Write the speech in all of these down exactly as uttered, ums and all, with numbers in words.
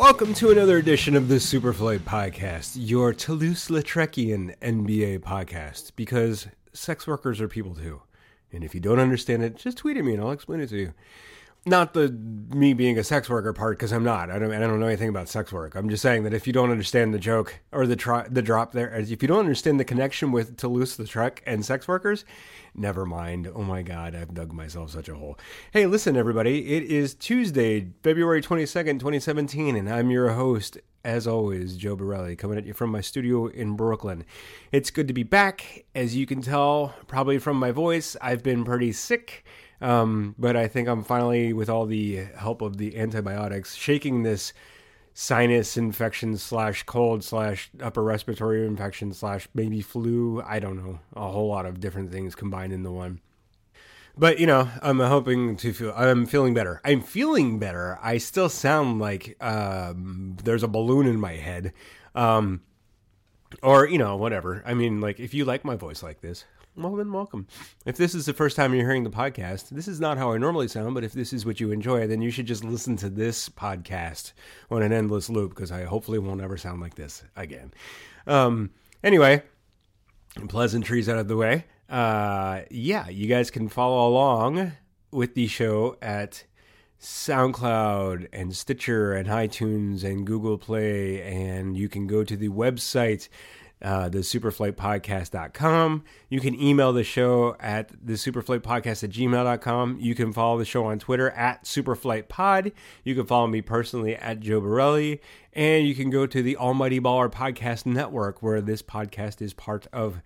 Welcome to another edition of the Superflight Podcast, your Toulouse-Lautreckian N B A podcast, because sex workers are people too. And if you don't understand it, just tweet at me and I'll explain it to you. Not the me being a sex worker part, because I'm not. I don't. I don't know anything about sex work. I'm just saying that if you don't understand the joke or the try, the drop there, if you don't understand the connection with Toulouse-Lautrec and sex workers, never mind. Oh my God, I've dug myself such a hole. Hey, listen, everybody. It is Tuesday, February twenty-second, twenty seventeen, and I'm your host, as always, Joe Borelli, coming at you from my studio in Brooklyn. It's good to be back. As you can tell, probably from my voice, I've been pretty sick. Um, but I think I'm finally, with all the help of the antibiotics, shaking this sinus infection slash cold slash upper respiratory infection slash maybe flu. I don't know. A whole lot of different things combined into one. But, you know, I'm hoping to feel, I'm feeling better. I'm feeling better. I still sound like um, there's a balloon in my head. Um, or, you know, whatever. I mean, like, if you like my voice like this, well, then welcome. If this is the first time you're hearing the podcast, this is not how I normally sound, but if this is what you enjoy, then you should just listen to this podcast on an endless loop, because I hopefully won't ever sound like this again. Um, anyway, pleasantries out of the way. Uh, yeah, you guys can follow along with the show at SoundCloud and Stitcher and iTunes and Google Play, and you can go to the website, Uh, the superflight podcast dot com. You can email the show at the superflight podcast at gmail dot com. You can follow the show on Twitter at superflightpod. You can follow me personally at Joe Borelli. And you can go to the Almighty Baller Podcast Network, where this podcast is part of.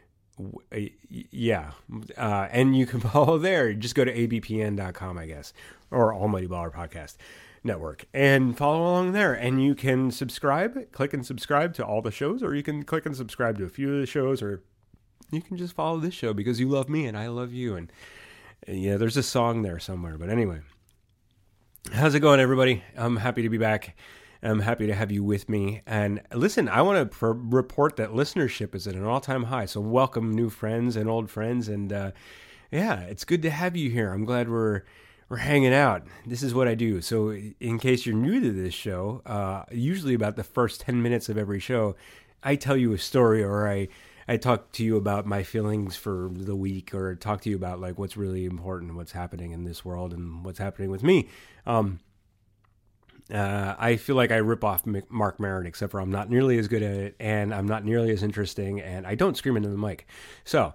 Yeah. Uh, and you can follow there. Just go to A B P N dot com, I guess, or Almighty Baller Podcast Network, and follow along there. And you can subscribe, click and subscribe to all the shows, or you can click and subscribe to a few of the shows, or you can just follow this show because you love me and I love you. And, and yeah, there's a song there somewhere. But anyway, how's it going, everybody? I'm happy to be back. I'm happy to have you with me. And listen, I want to pr- report that listenership is at an all-time high. So welcome new friends and old friends. And uh, yeah, it's good to have you here. I'm glad we're We're hanging out. This is what I do. So in case you're new to this show, uh, usually about the first ten minutes of every show, I tell you a story, or I, I talk to you about my feelings for the week, or talk to you about like what's really important, what's happening in this world, and what's happening with me. Um, uh, I feel like I rip off Mark Maron, except for I'm not nearly as good at it, and I'm not nearly as interesting, and I don't scream into the mic. So...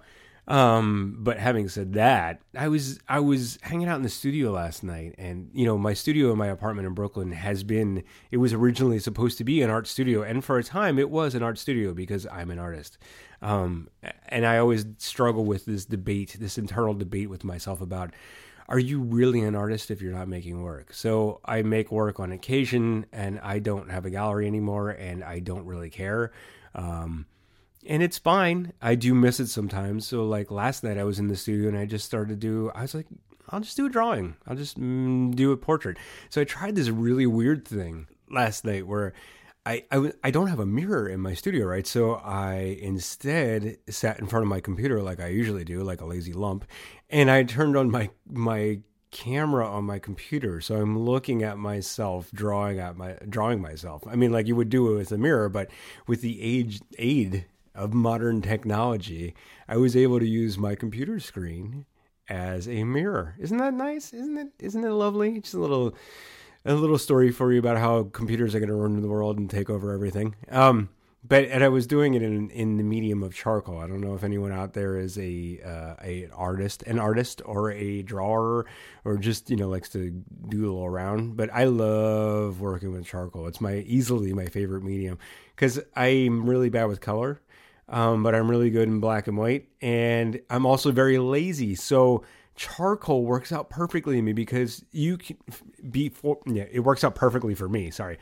Um, but having said that, I was, I was hanging out in the studio last night, and, you know, my studio in my apartment in Brooklyn has been, it was originally supposed to be an art studio. And for a time it was an art studio because I'm an artist. Um, and I always struggle with this debate, this internal debate with myself about, are you really an artist if you're not making work? So I make work on occasion, and I don't have a gallery anymore, and I don't really care. Um, And it's fine. I do miss it sometimes. So like last night I was in the studio and I just started to do, I was like, I'll just do a drawing. I'll just mm, do a portrait. So I tried this really weird thing last night where I, I, I don't have a mirror in my studio, right? So I instead sat in front of my computer like I usually do, like a lazy lump. And I turned on my, my camera on my computer. So I'm looking at myself, drawing at my, drawing myself. I mean, like you would do it with a mirror, but with the age, aid of modern technology, I was able to use my computer screen as a mirror. Isn't that nice? Isn't it? Isn't it lovely? Just a little, a little story for you about how computers are going to run the world and take over everything. Um, but and I was doing it in in the medium of charcoal. I don't know if anyone out there is a uh, a artist, an artist, or a drawer, or just you know likes to doodle around. But I love working with charcoal. It's my easily my favorite medium because I'm really bad with color. Um, but I'm really good in black and white, and I'm also very lazy. So charcoal works out perfectly in me because you can be for, yeah, it works out perfectly for me. Sorry.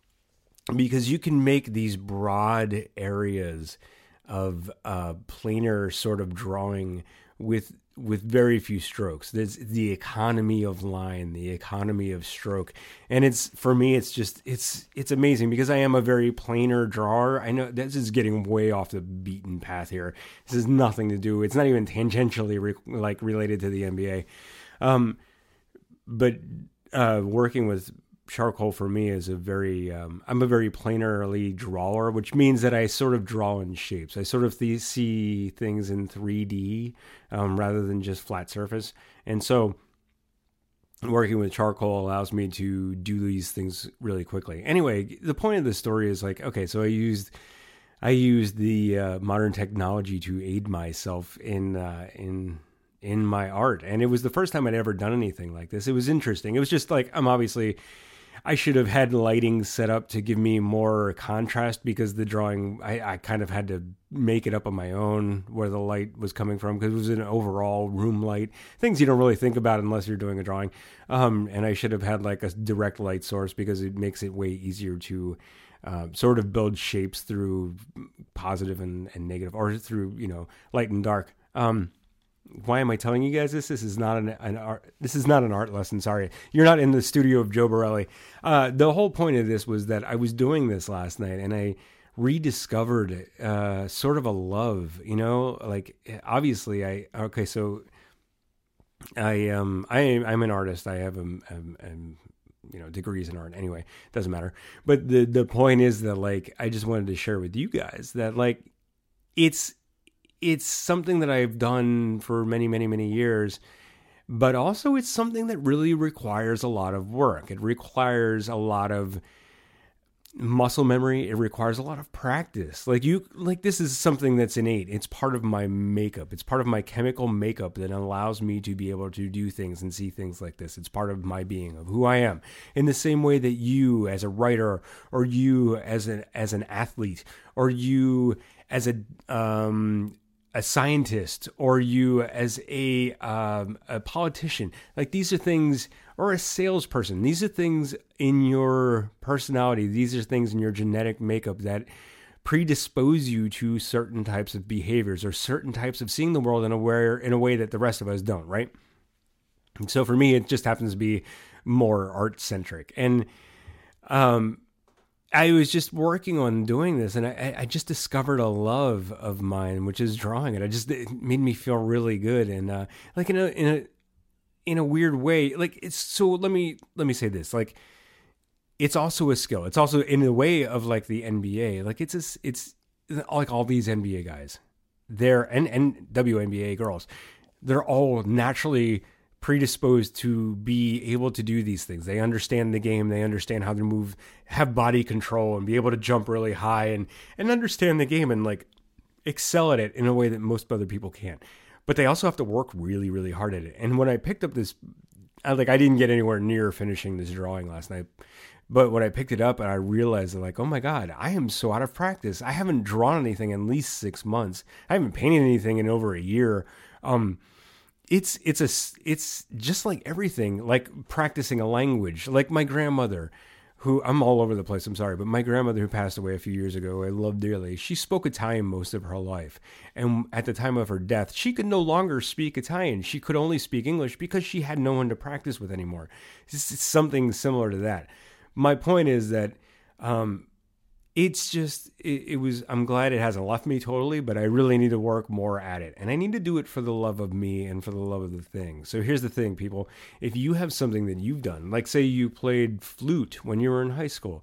Because you can make these broad areas of, uh, planar sort of drawing with, with very few strokes. There's the economy of line, the economy of stroke. And it's, for me, it's just, it's, it's amazing because I am a very planar drawer. I know this is getting way off the beaten path here. This has nothing to do, it's not even tangentially re, like related to the N B A. Um, but, uh, working with charcoal for me is a very, um, I'm a very planarly drawer, which means that I sort of draw in shapes. I sort of th- see things in three D um, rather than just flat surface. And so working with charcoal allows me to do these things really quickly. Anyway, the point of the story is like, okay, so I used, I used the uh, modern technology to aid myself in, uh, in, in my art. And it was the first time I'd ever done anything like this. It was interesting. It was just like, I'm obviously, I should have had lighting set up to give me more contrast because the drawing, I, I kind of had to make it up on my own where the light was coming from because it was an overall room light. Things you don't really think about unless you're doing a drawing. Um, and I should have had like a direct light source because it makes it way easier to uh, sort of build shapes through positive and, and negative or through, you know, light and dark. Um, Why am I telling you guys this? This is not an, an art. This is not an art lesson. Sorry, you're not in the studio of Joe Borelli. Uh, the whole point of this was that I was doing this last night, and I rediscovered uh, sort of a love. You know, like obviously, I okay. So I um I am I'm an artist. I have um, um, um you know degrees in art. Anyway, doesn't matter. But the the point is that like I just wanted to share with you guys that like it's. It's something that I've done for many, many, many years, but also it's something that really requires a lot of work. It requires a lot of muscle memory. It requires a lot of practice. Like you, like this is something that's innate. It's part of my makeup. It's part of my chemical makeup that allows me to be able to do things and see things like this. It's part of my being, of who I am. In the same way that you as a writer, or you as an, as an athlete, or you as a, um, a scientist, or you as a um, a politician, like these are things, or a salesperson. These are things in your personality. These are things in your genetic makeup that predispose you to certain types of behaviors or certain types of seeing the world in a way, in a way that the rest of us don't, right? And so for me, it just happens to be more art centric. And um, I was just working on doing this, and I, I just discovered a love of mine, which is drawing it. I just it made me feel really good, and uh, like in a in a in a weird way, like it's so. Let me let me say this, like it's also a skill. It's also in the way of like the N B A. Like it's a, it's like all these N B A guys, they're and and W N B A girls, they're all naturally predisposed to be able to do these things. They understand the game. They understand how to move, have body control, and be able to jump really high and, and understand the game and like excel at it in a way that most other people can't. But they also have to work really, really hard at it. And when I picked up this, I, like I didn't get anywhere near finishing this drawing last night. But when I picked it up and I realized that like, oh my God, I am so out of practice. I haven't drawn anything in at least six months. I haven't painted anything in over a year. Um, It's it's a it's just like everything, like practicing a language. Like my grandmother, who I'm all over the place. I'm sorry, but my grandmother who passed away a few years ago, I love dearly. She spoke Italian most of her life, and at the time of her death, she could no longer speak Italian. She could only speak English because she had no one to practice with anymore. It's, it's something similar to that. My point is that. Um, It's just, it, it was, I'm glad it hasn't left me totally, but I really need to work more at it. And I need to do it for the love of me and for the love of the thing. So here's the thing, people. If you have something that you've done, like say you played flute when you were in high school,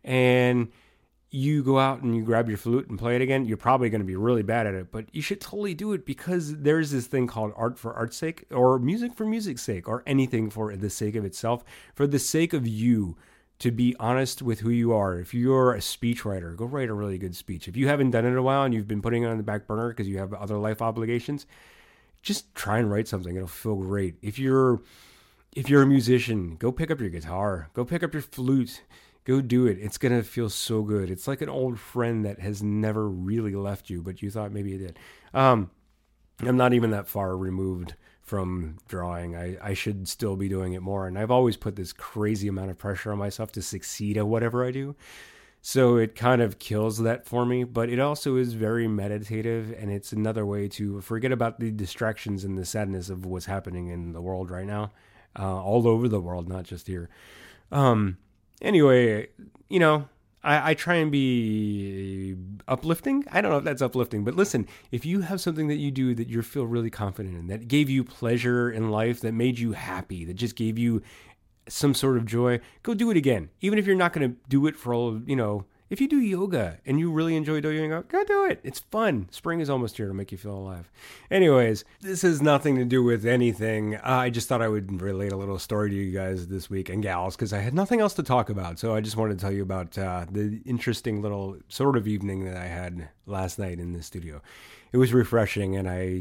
and you go out and you grab your flute and play it again, you're probably going to be really bad at it, but you should totally do it because there's this thing called art for art's sake, or music for music's sake, or anything for the sake of itself, for the sake of you. To be honest with who you are. If you're a speechwriter, go write a really good speech. If you haven't done it in a while and you've been putting it on the back burner because you have other life obligations, just try and write something. It'll feel great. If you're if you're a musician, go pick up your guitar. Go pick up your flute. Go do it. It's going to feel so good. It's like an old friend that has never really left you, but you thought maybe it did. Um, I'm not even that far removed from drawing. I, I should still be doing it more. And I've always put this crazy amount of pressure on myself to succeed at whatever I do. So it kind of kills that for me, but it also is very meditative. And it's another way to forget about the distractions and the sadness of what's happening in the world right now, uh, all over the world, not just here. Um, anyway, you know, I, I try and be uplifting. I don't know if that's uplifting, but listen, if you have something that you do that you feel really confident in, that gave you pleasure in life, that made you happy, that just gave you some sort of joy, go do it again. Even if you're not going to do it for all, you know, if you do yoga and you really enjoy doing yoga, go do it. It's fun. Spring is almost here to make you feel alive. Anyways, this has nothing to do with anything. Uh, I just thought I would relate a little story to you guys this week and gals because I had nothing else to talk about. So I just wanted to tell you about uh, the interesting little sort of evening that I had last night in the studio. It was refreshing, and I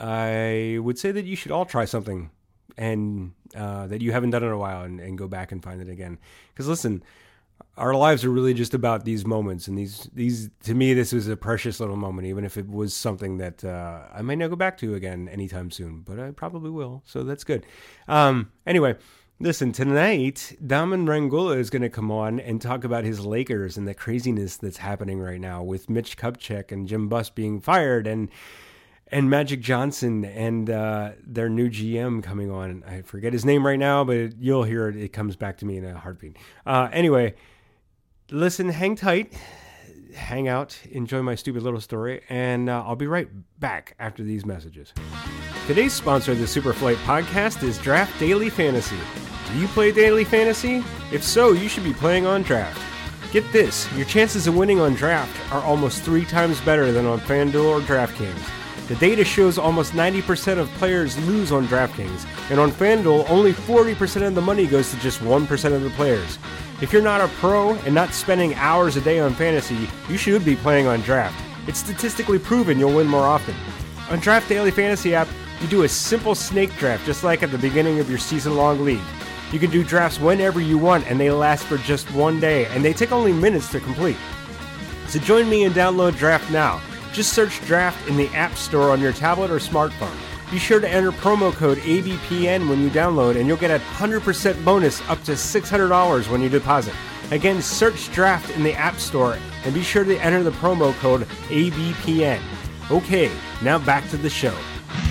I would say that you should all try something and uh, that you haven't done in a while and, and go back and find it again. Because listen, our lives are really just about these moments, and these, these to me, this was a precious little moment, even if it was something that uh, I may not go back to again anytime soon, but I probably will, so that's good. Um, anyway, listen, tonight, Daman Rangula is going to come on and talk about his Lakers and the craziness that's happening right now with Mitch Kupchak and Jim Buss being fired, and and Magic Johnson and uh, their new G M coming on. I forget his name right now, but you'll hear it. It comes back to me in a heartbeat. Uh, anyway, listen, hang tight, hang out, enjoy my stupid little story, and uh, I'll be right back after these messages. Today's sponsor of the Superflight podcast is Draft Daily Fantasy. Do you play Daily Fantasy? If so, you should be playing on Draft. Get this, your chances of winning on Draft are almost three times better than on FanDuel or DraftKings. The data shows almost ninety percent of players lose on DraftKings, and on FanDuel, only forty percent of the money goes to just one percent of the players. If you're not a pro and not spending hours a day on fantasy, you should be playing on Draft. It's statistically proven you'll win more often. On Draft Daily Fantasy app, you do a simple snake draft just like at the beginning of your season-long league. You can do drafts whenever you want, and they last for just one day, and they take only minutes to complete. So join me and download Draft now. Just search Draft in the App Store on your tablet or smartphone. Be sure to enter promo code A B P N when you download, and you'll get a one hundred percent bonus up to six hundred dollars when you deposit. Again, search Draft in the App Store, and be sure to enter the promo code A B P N. Okay, now back to the show.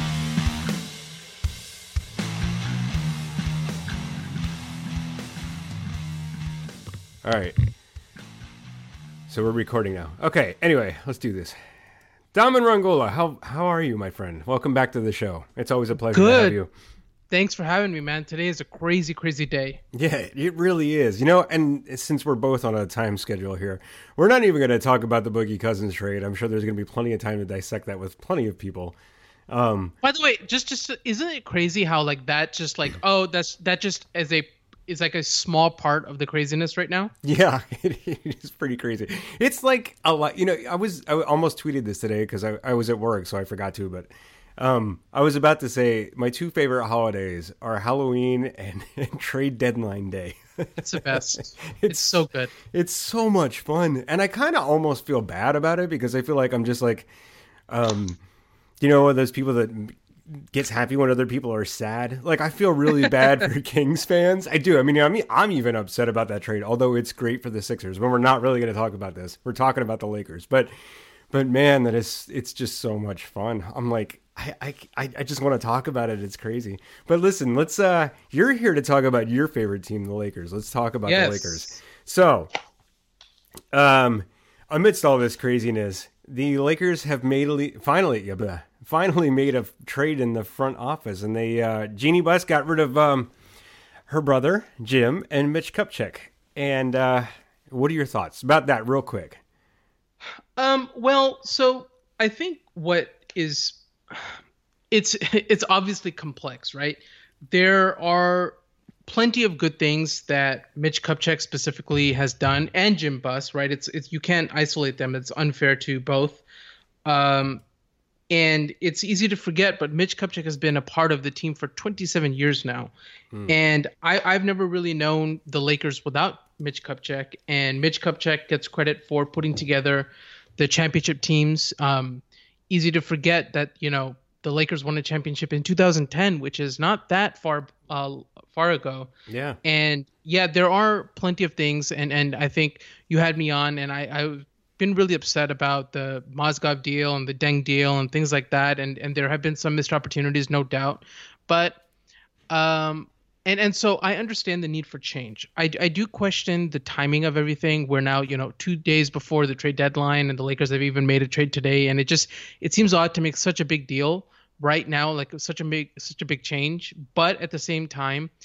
All right. So we're recording now. Okay, anyway, let's do this. Daman Rangula, how how are you, my friend? Welcome back to the show. It's always a pleasure Good. to have you. Thanks for having me, man. Today is a crazy, crazy day. Yeah, it really is. You know, and since we're both on a time schedule here, we're not even going to talk about the Boogie Cousins trade. I'm sure there's going to be plenty of time to dissect that with plenty of people. Um, By the way, just just isn't it crazy how like that just like oh that's that just as a is like a small part of the craziness right now? Yeah, it, it is pretty crazy. It's like a lot. You know, I was I almost tweeted this today because I, I was at work, so I forgot to. But um, I was about to say my two favorite holidays are Halloween and, and trade deadline day. It's the best. it's, it's so good. It's so much fun, and I kind of almost feel bad about it because I feel like I'm just like, um, you know, those people that gets happy when other people are sad. Like, I feel really bad for Kings fans. I do. I mean, I mean, I'm even upset about that trade, although it's great for the Sixers. When we're not really going to talk about this, we're talking about the Lakers. But, but man, that is, it's just so much fun. I'm like, I, I, I just want to talk about it. It's crazy. But listen, let's. Uh, you're here to talk about your favorite team, the Lakers. Let's talk about yes. the Lakers. So, um, amidst all this craziness, the Lakers have made a, finally. Yeah, blah, finally made a trade in the front office, and they uh, Jeannie Buss got rid of um, her brother Jim and Mitch Kupchak. And uh, what are your thoughts about that, real quick? Um. Well, so I think what is it's it's obviously complex, right? There are plenty of good things that Mitch Kupchak specifically has done, and Jim Buss, right? It's it's you can't isolate them. It's unfair to both. Um. And it's easy to forget, but Mitch Kupchak has been a part of the team for twenty-seven years now. Mm. And I, I've never really known the Lakers without Mitch Kupchak. And Mitch Kupchak gets credit for putting together the championship teams. Um, easy to forget that, you know, the Lakers won a championship in two thousand ten, which is not that far uh, far ago. Yeah. And yeah, there are plenty of things. And, and I think you had me on, and I, I been really upset about the Mozgov deal and the Deng deal and things like that. And, and there have been some missed opportunities, no doubt. But, um, and, and so I understand the need for change. I, I do question the timing of everything. We're now, you know, two days before the trade deadline, and the Lakers have even made a trade today. And it just, it seems odd to make such a big deal right now, like such a big, such a big change. But at the same time,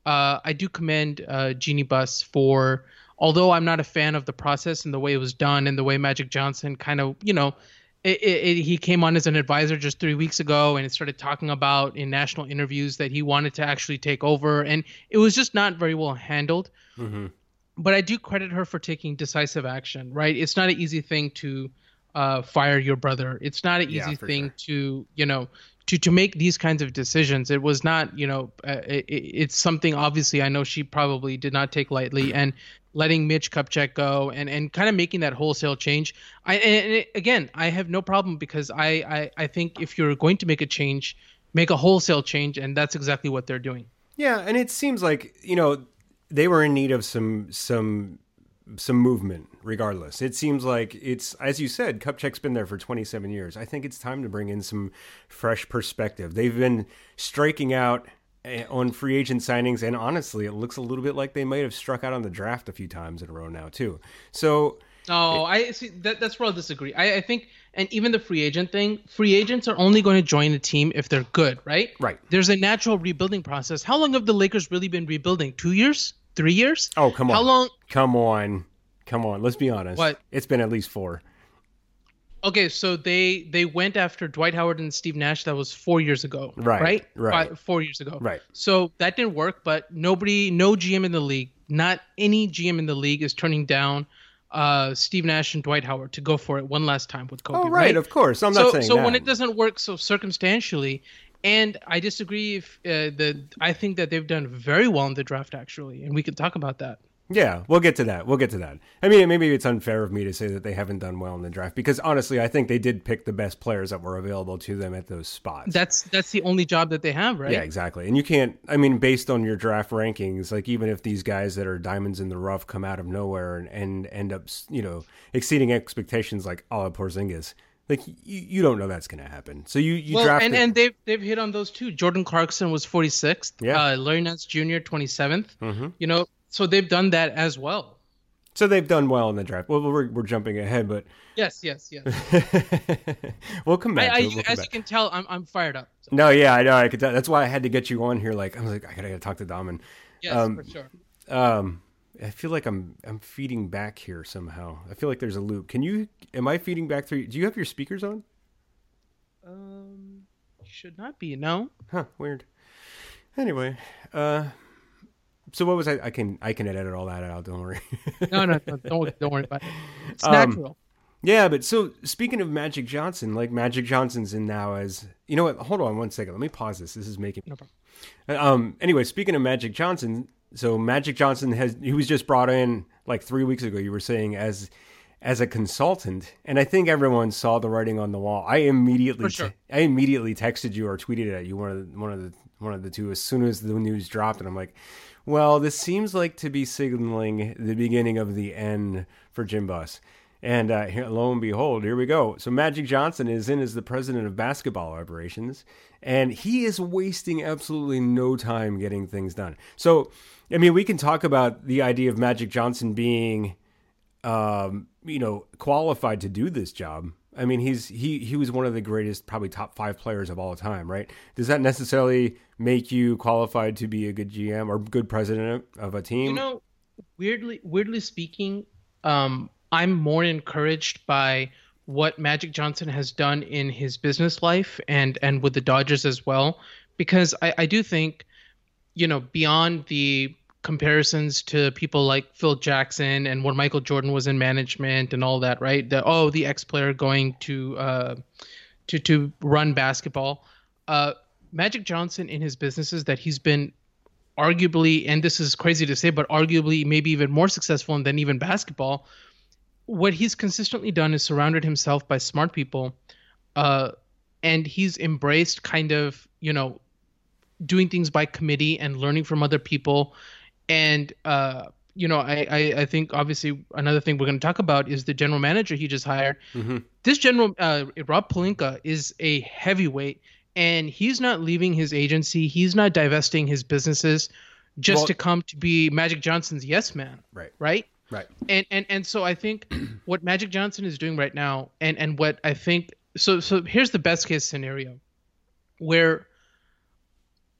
uh, I do commend uh, Jeannie Buss for, although I'm not a fan of the process and the way it was done and the way Magic Johnson kind of, you know, it, it, it, he came on as an advisor just three weeks ago and it started talking about in national interviews that he wanted to actually take over. And it was just not very well handled. Mm-hmm. But I do credit her for taking decisive action, right? It's not an easy thing to uh, fire your brother. It's not an easy Yeah, thing sure. to, you know, to, to make these kinds of decisions. It was not, you know, uh, it, it's something obviously I know she probably did not take lightly, and letting Mitch Kupchak go and, and kind of making that wholesale change. I and it, again, I have no problem because I, I, I think if you're going to make a change, make a wholesale change, and that's exactly what they're doing. Yeah, and it seems like, you know, they were in need of some some some movement regardless. It seems like it's, as you said, Kupchak's been there for twenty-seven years. I think it's time to bring in some fresh perspective. They've been striking out on free agent signings, and honestly, it looks a little bit like they might have struck out on the draft a few times in a row now too. So Oh, I see. That, that's where I'll disagree. I, I think, and even the free agent thing, free agents are only going to join a team if they're good, right? Right. There's a natural rebuilding process. How long have the Lakers really been rebuilding? Two years? Three years? Oh, come on. How long? Come on. Come on. Let's be honest. What? It's been at least four. Okay, so they they went after Dwight Howard and Steve Nash. That was four years ago, Right, right? right. Five, four years ago. Right. So that didn't work, but nobody, no G M in the league, not any G M in the league is turning down uh, Steve Nash and Dwight Howard to go for it one last time with Kobe. Oh, right, right? of course. I'm so, not saying so that. when it doesn't work so circumstantially, and I disagree if uh, the I think that they've done very well in the draft actually, and we can talk about that. Yeah, we'll get to that. We'll get to that. I mean, maybe it's unfair of me to say that they haven't done well in the draft because honestly, I think they did pick the best players that were available to them at those spots. That's that's the only job that they have, right? Yeah, exactly. And you can't, I mean, based on your draft rankings, like even if these guys that are diamonds in the rough come out of nowhere and, and end up, you know, exceeding expectations like a la Porzingis, like you, you don't know that's going to happen. So you, you well, draft and, and they've they've hit on those too. Jordan Clarkson was forty-sixth. Yeah. Uh, Larry Nance Junior twenty-seventh. Mm-hmm. You know, so they've done that as well. So they've done well in the draft. Well, we're we're jumping ahead, but Yes, yes, yes. we'll come back. I, I, to it. We'll come as back. you can tell, I'm I'm fired up. So. No, yeah, I know. I could. Tell. That's why I had to get you on here. Like I was like, I gotta, gotta talk to Dom. And, Yes, um, for sure. um, I feel like I'm I'm feeding back here somehow. I feel like there's a loop. Can you? Am I feeding back through? Do you have your speakers on? Um, should not be. No. Huh. Weird. Anyway, uh, so what was I? I can I can edit all that out. Don't worry. No, no, no don't don't worry about it. It's Um, natural. Yeah, but so speaking of Magic Johnson, like Magic Johnson's in now as you know what? Hold on one second. Let me pause this. This is making No problem. Um. Anyway, speaking of Magic Johnson, so Magic Johnson has he was just brought in like three weeks ago. You were saying as as a consultant, and I think everyone saw the writing on the wall. I immediately For sure. te- I immediately texted you or tweeted at you one of the, one of the one of the two as soon as the news dropped, and I'm like, well, this seems like to be signaling the beginning of the end for Jim Buss. And uh, here, lo and behold, here we go. So Magic Johnson is in as the president of basketball operations, and he is wasting absolutely no time getting things done. So, I mean, we can talk about the idea of Magic Johnson being, um, you know, qualified to do this job. I mean, he's he he was one of the greatest, probably top five players of all time, right? Does that necessarily make you qualified to be a good G M or good president of a team? You know, weirdly, weirdly speaking, um, I'm more encouraged by what Magic Johnson has done in his business life and and with the Dodgers as well, because I, I do think, you know, beyond the comparisons to people like Phil Jackson and when Michael Jordan was in management and all that, right? The oh, the ex-player going to uh, to to run basketball. Uh, Magic Johnson in his businesses that he's been arguably, and this is crazy to say, but arguably maybe even more successful than even basketball. What he's consistently done is surrounded himself by smart people, uh, and he's embraced kind of, you know, doing things by committee and learning from other people. And, uh, you know, I, I, I think obviously another thing we're going to talk about is the general manager he just hired. Mm-hmm. This general, uh, Rob Pelinka, is a heavyweight, and he's not leaving his agency. He's not divesting his businesses just Well- to come to be Magic Johnson's yes man. Right. Right. Right. And, and and so I think what Magic Johnson is doing right now, and, and what I think, so so here's the best case scenario, where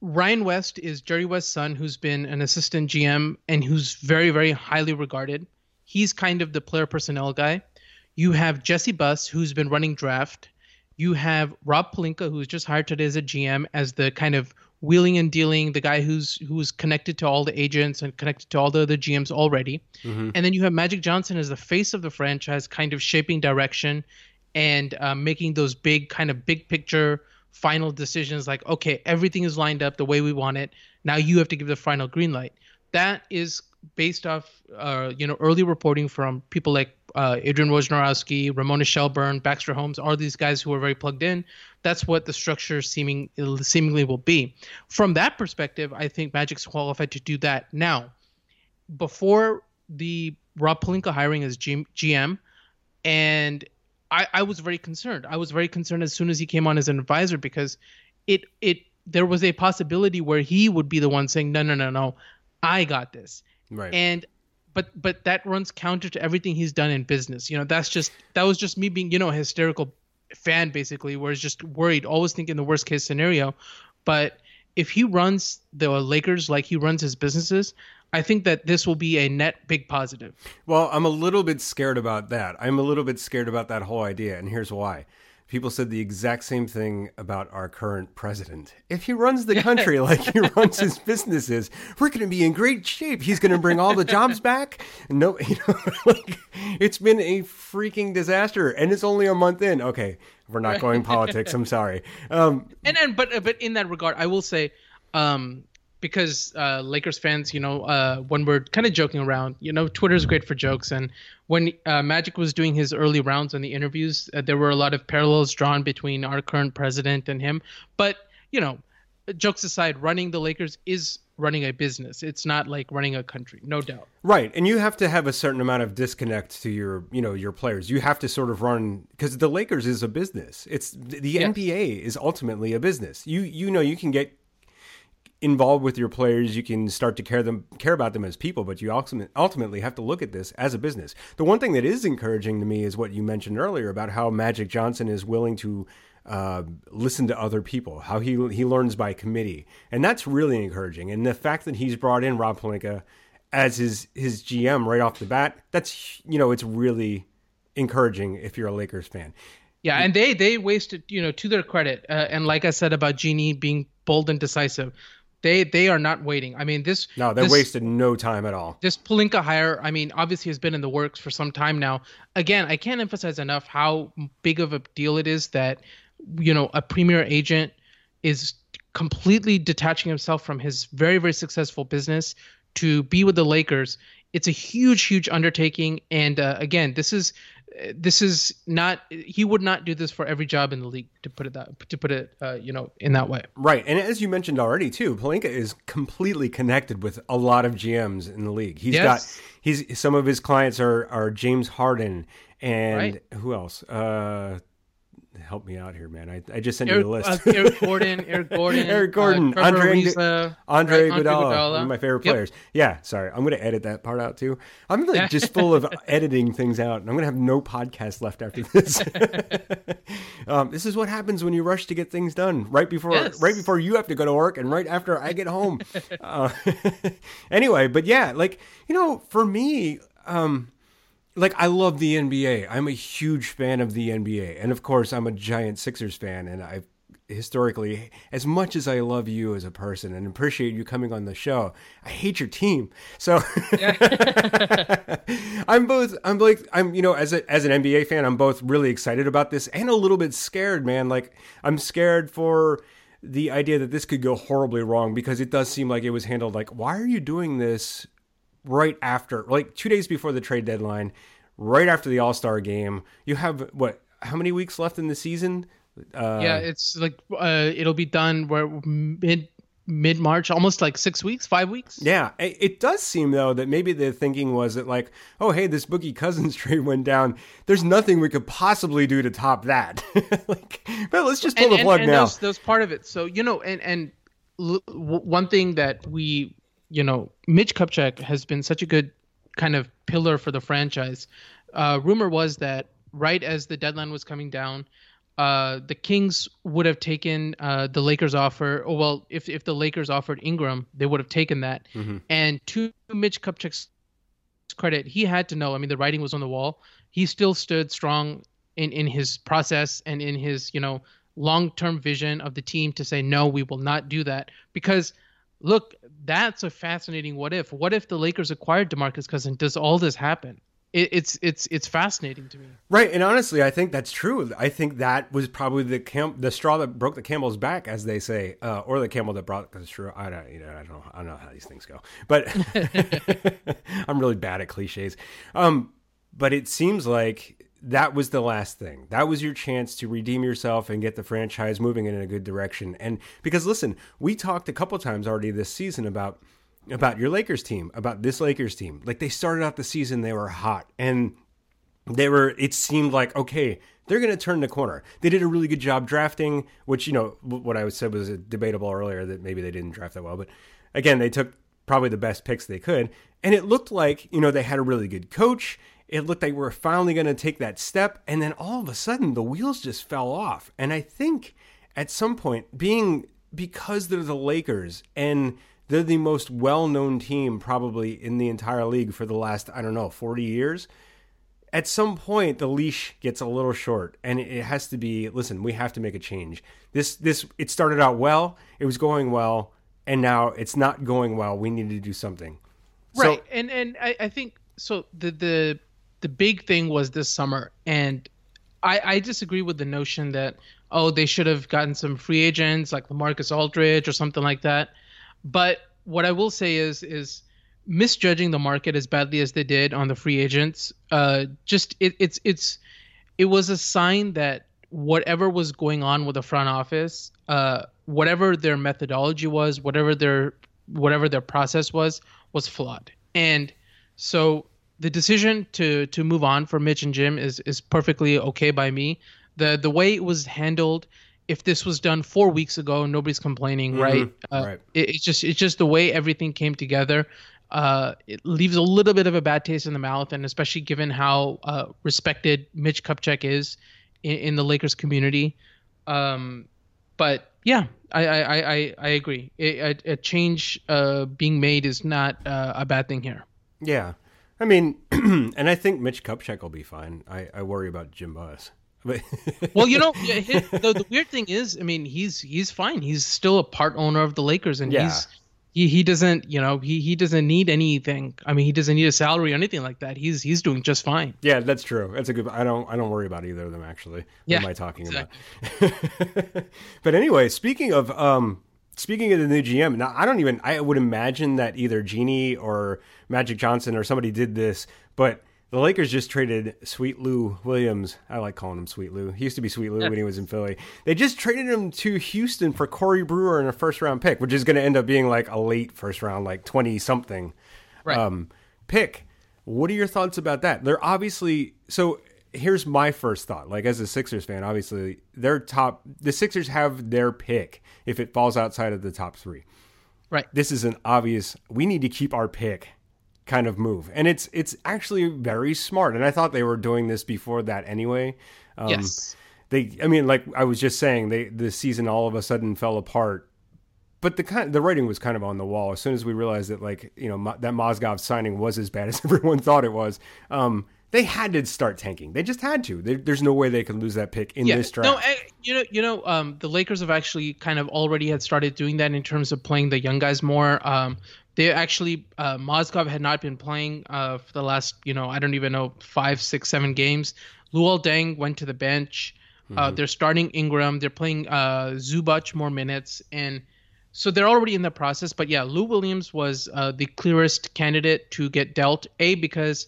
Ryan West is Jerry West's son, who's been an assistant G M and who's very, very highly regarded. He's kind of the player personnel guy. You have Jesse Buss, who's been running draft. You have Rob Pelinka, who's just hired today as a G M, as the kind of wheeling and dealing, the guy who's who's connected to all the agents and connected to all the other G Ms already. Mm-hmm. And then you have Magic Johnson as the face of the franchise, kind of shaping direction and uh, making those big kind of big picture final decisions like, okay, everything is lined up the way we want it. Now you have to give the final green light. That is based off, uh, you know, early reporting from people like uh, Adrian Wojnarowski, Ramona Shelburne, Baxter Holmes, all these guys who are very plugged in. That's what the structure seeming seemingly will be. From that perspective, I think Magic's qualified to do that. Now, before the Rob Pelinka hiring as G- GM, and I, I was very concerned. I was very concerned as soon as he came on as an advisor because it it there was a possibility where he would be the one saying, no, no, no, no, I got this. Right. And but but that runs counter to everything he's done in business. You know, that's just that was just me being, you know, a hysterical fan basically, where he's just worried, always thinking the worst case scenario. But if he runs the Lakers like he runs his businesses, I think that this will be a net big positive. Well, I'm a little bit scared about that. I'm a little bit scared about that whole idea, and here's why. People said the exact same thing about our current president. If he runs the country like he runs his businesses, we're going to be in great shape. He's going to bring all the jobs back. No, you know, like, it's been a freaking disaster, and it's only a month in. Okay, we're not going politics. I'm sorry. Um, and and but but in that regard, I will say. Um, Because uh, Lakers fans, you know, uh, when we're kind of joking around, you know, Twitter is great for jokes. And when uh, Magic was doing his early rounds on the interviews, uh, there were a lot of parallels drawn between our current president and him. But, you know, jokes aside, running the Lakers is running a business. It's not like running a country, no doubt. Right. And you have to have a certain amount of disconnect to your, you know, your players. You have to sort of run, because the Lakers is a business. It's the yes. N B A is ultimately a business. You, you know, you can get involved with your players, you can start to care them care about them as people, but you ultimately have to look at this as a business. The one thing that is encouraging to me is what you mentioned earlier about how Magic Johnson is willing to uh, listen to other people, how he he learns by committee, and that's really encouraging. And the fact that he's brought in Rob Pelinka as his his G M right off the bat, that's, you know, it's really encouraging if you're a Lakers fan. Yeah, and they they wasted, you know, to their credit, uh, and like I said about Jeannie being bold and decisive. They they are not waiting. I mean, this... No, they this, wasted no time at all. This Pelinka hire, I mean, obviously has been in the works for some time now. Again, I can't emphasize enough how big of a deal it is that, you know, a premier agent is completely detaching himself from his very, very successful business to be with the Lakers. It's a huge, huge undertaking. And uh, again, this is... This is not. He would not do this for every job in the league. To put it that, to put it, uh, you know, in that way. Right, and as you mentioned already too, Pelinka is completely connected with a lot of G Ms in the league. He's yes. got. He's some of his clients are are James Harden and right. who else? Uh, help me out here, man. I, I just sent Eric, you the list. uh, Eric Gordon, Eric Gordon, Eric Gordon, uh, Andre, Ariza, Andre right, Iguodala, one of my favorite yep. players. Yeah, sorry, I'm going to edit that part out too. I'm like just full of editing things out, and I'm going to have no podcast left after this. um, this is what happens when you rush to get things done right before, yes. right before you have to go to work, and right after I get home. uh, anyway, but yeah, like you know, for me. Um, Like, I love the N B A. I'm a huge fan of the N B A. And, of course, I'm a giant Sixers fan. And I've historically, as much as I love you as a person and appreciate you coming on the show, I hate your team. So I'm both, I'm like, I'm, you know, as a, as an N B A fan, I'm both really excited about this and a little bit scared, man. Like, I'm scared for the idea that this could go horribly wrong because it does seem like it was handled like, why are you doing this right after, like two days before the trade deadline, right after the All-Star game? You have what? How many weeks left in the season? Uh, yeah, it's like uh, it'll be done where mid mid March, almost like six weeks, five weeks. Yeah, it, it does seem though that maybe the thinking was that like, oh hey, this Boogie Cousins trade went down. There's nothing we could possibly do to top that. Like, but let's just pull and, the plug and, and now. That's, that's part of it. So you know, and and l- one thing that we. You know, Mitch Kupchak has been such a good kind of pillar for the franchise. Uh, rumor was that right as the deadline was coming down, uh, the Kings would have taken uh, the Lakers offer. Or well, if if the Lakers offered Ingram, they would have taken that. Mm-hmm. And to Mitch Kupchak's credit, he had to know. I mean, the writing was on the wall. He still stood strong in in his process and in his, you know, long-term vision of the team to say, no, we will not do that. Because look, that's a fascinating what if. What if the Lakers acquired DeMarcus Cousins? Does all this happen? It, it's it's it's fascinating to me. Right, and honestly, I think that's true. I think that was probably the cam- the straw that broke the camel's back, as they say, uh, or the camel that brought the straw. I don't, you know, I don't know, I don't know how these things go, but I'm really bad at cliches. Um, but it seems like that was the last thing. That was your chance to redeem yourself and get the franchise moving in a good direction. And because listen, we talked a couple times already this season about. about your Lakers team, about this Lakers team. Like, they started out the season, they were hot, and they were, it seemed like, okay, they're going to turn the corner. They did a really good job drafting, which, you know, what I said was debatable earlier that maybe they didn't draft that well. But again, they took probably the best picks they could. And it looked like, you know, they had a really good coach. It looked like we were finally going to take that step. And then all of a sudden, the wheels just fell off. And I think at some point, being, because they're the Lakers and they're the most well-known team probably in the entire league for the last, I don't know, forty years. At some point, the leash gets a little short, and it has to be, listen, we have to make a change. This, this, it started out well, it was going well, and now it's not going well. We need to do something. Right, so, and and I, I think, so the, the, the big thing was this summer, and I, I disagree with the notion that, oh, they should have gotten some free agents like LaMarcus Aldridge or something like that. But what I will say is is misjudging the market as badly as they did on the free agents. Uh, just it, it's it's it was a sign that whatever was going on with the front office, uh, whatever their methodology was, whatever their whatever their process was, was flawed. And so the decision to to move on for Mitch and Jim is is perfectly okay by me. The the way it was handled. If this was done four weeks ago, nobody's complaining, right? Mm-hmm. Uh, right. It, it's just it's just the way everything came together. Uh, it leaves a little bit of a bad taste in the mouth, and especially given how uh, respected Mitch Kupchak is in, in the Lakers community. Um, but yeah, I I, I, I agree. A, a change uh, being made is not uh, a bad thing here. Yeah, I mean, and I think Mitch Kupchak will be fine. I, I worry about Jim Buss. Well, you know, his, the, the weird thing is, I mean, he's he's fine. He's still a part owner of the Lakers, and yeah. he's he he doesn't, you know, he he doesn't need anything. I mean, he doesn't need a salary or anything like that. He's he's doing just fine. Yeah, that's true. That's a good. I don't I don't worry about either of them actually. What yeah, am I talking exactly. about? But anyway, speaking of um, speaking of the new G M, now I don't even. I would imagine that either Jeannie or Magic Johnson or somebody did this, but. The Lakers just traded Sweet Lou Williams. I like calling him Sweet Lou. He used to be Sweet Lou yeah. when he was in Philly. They just traded him to Houston for Corey Brewer and a first-round pick, which is going to end up being like a late first-round, like twenty-something right. um, pick. What are your thoughts about that? They're obviously – so here's my first thought. Like as a Sixers fan, obviously, their top – the Sixers have their pick if it falls outside of the top three. Right. This is an obvious – we need to keep our pick – kind of move, and it's it's actually very smart. And I thought they were doing this before that anyway. Um, yes, they. I mean, like I was just saying, they the season all of a sudden fell apart. But the kind the writing was kind of on the wall as soon as we realized that, like you know, that Mozgov signing was as bad as everyone thought it was. Um, they had to start tanking. They just had to. They, there's no way they could lose that pick in yeah. this draft. No, I, you know, you know, um, the Lakers have actually kind of already had started doing that in terms of playing the young guys more. Um, They actually, uh, Mozgov had not been playing uh, for the last, you know, I don't even know, five, six, seven games. Luol Deng went to the bench. Mm-hmm. Uh, they're starting Ingram. They're playing uh, Zubac more minutes. And so they're already in the process. But yeah, Lou Williams was uh, the clearest candidate to get dealt. A, because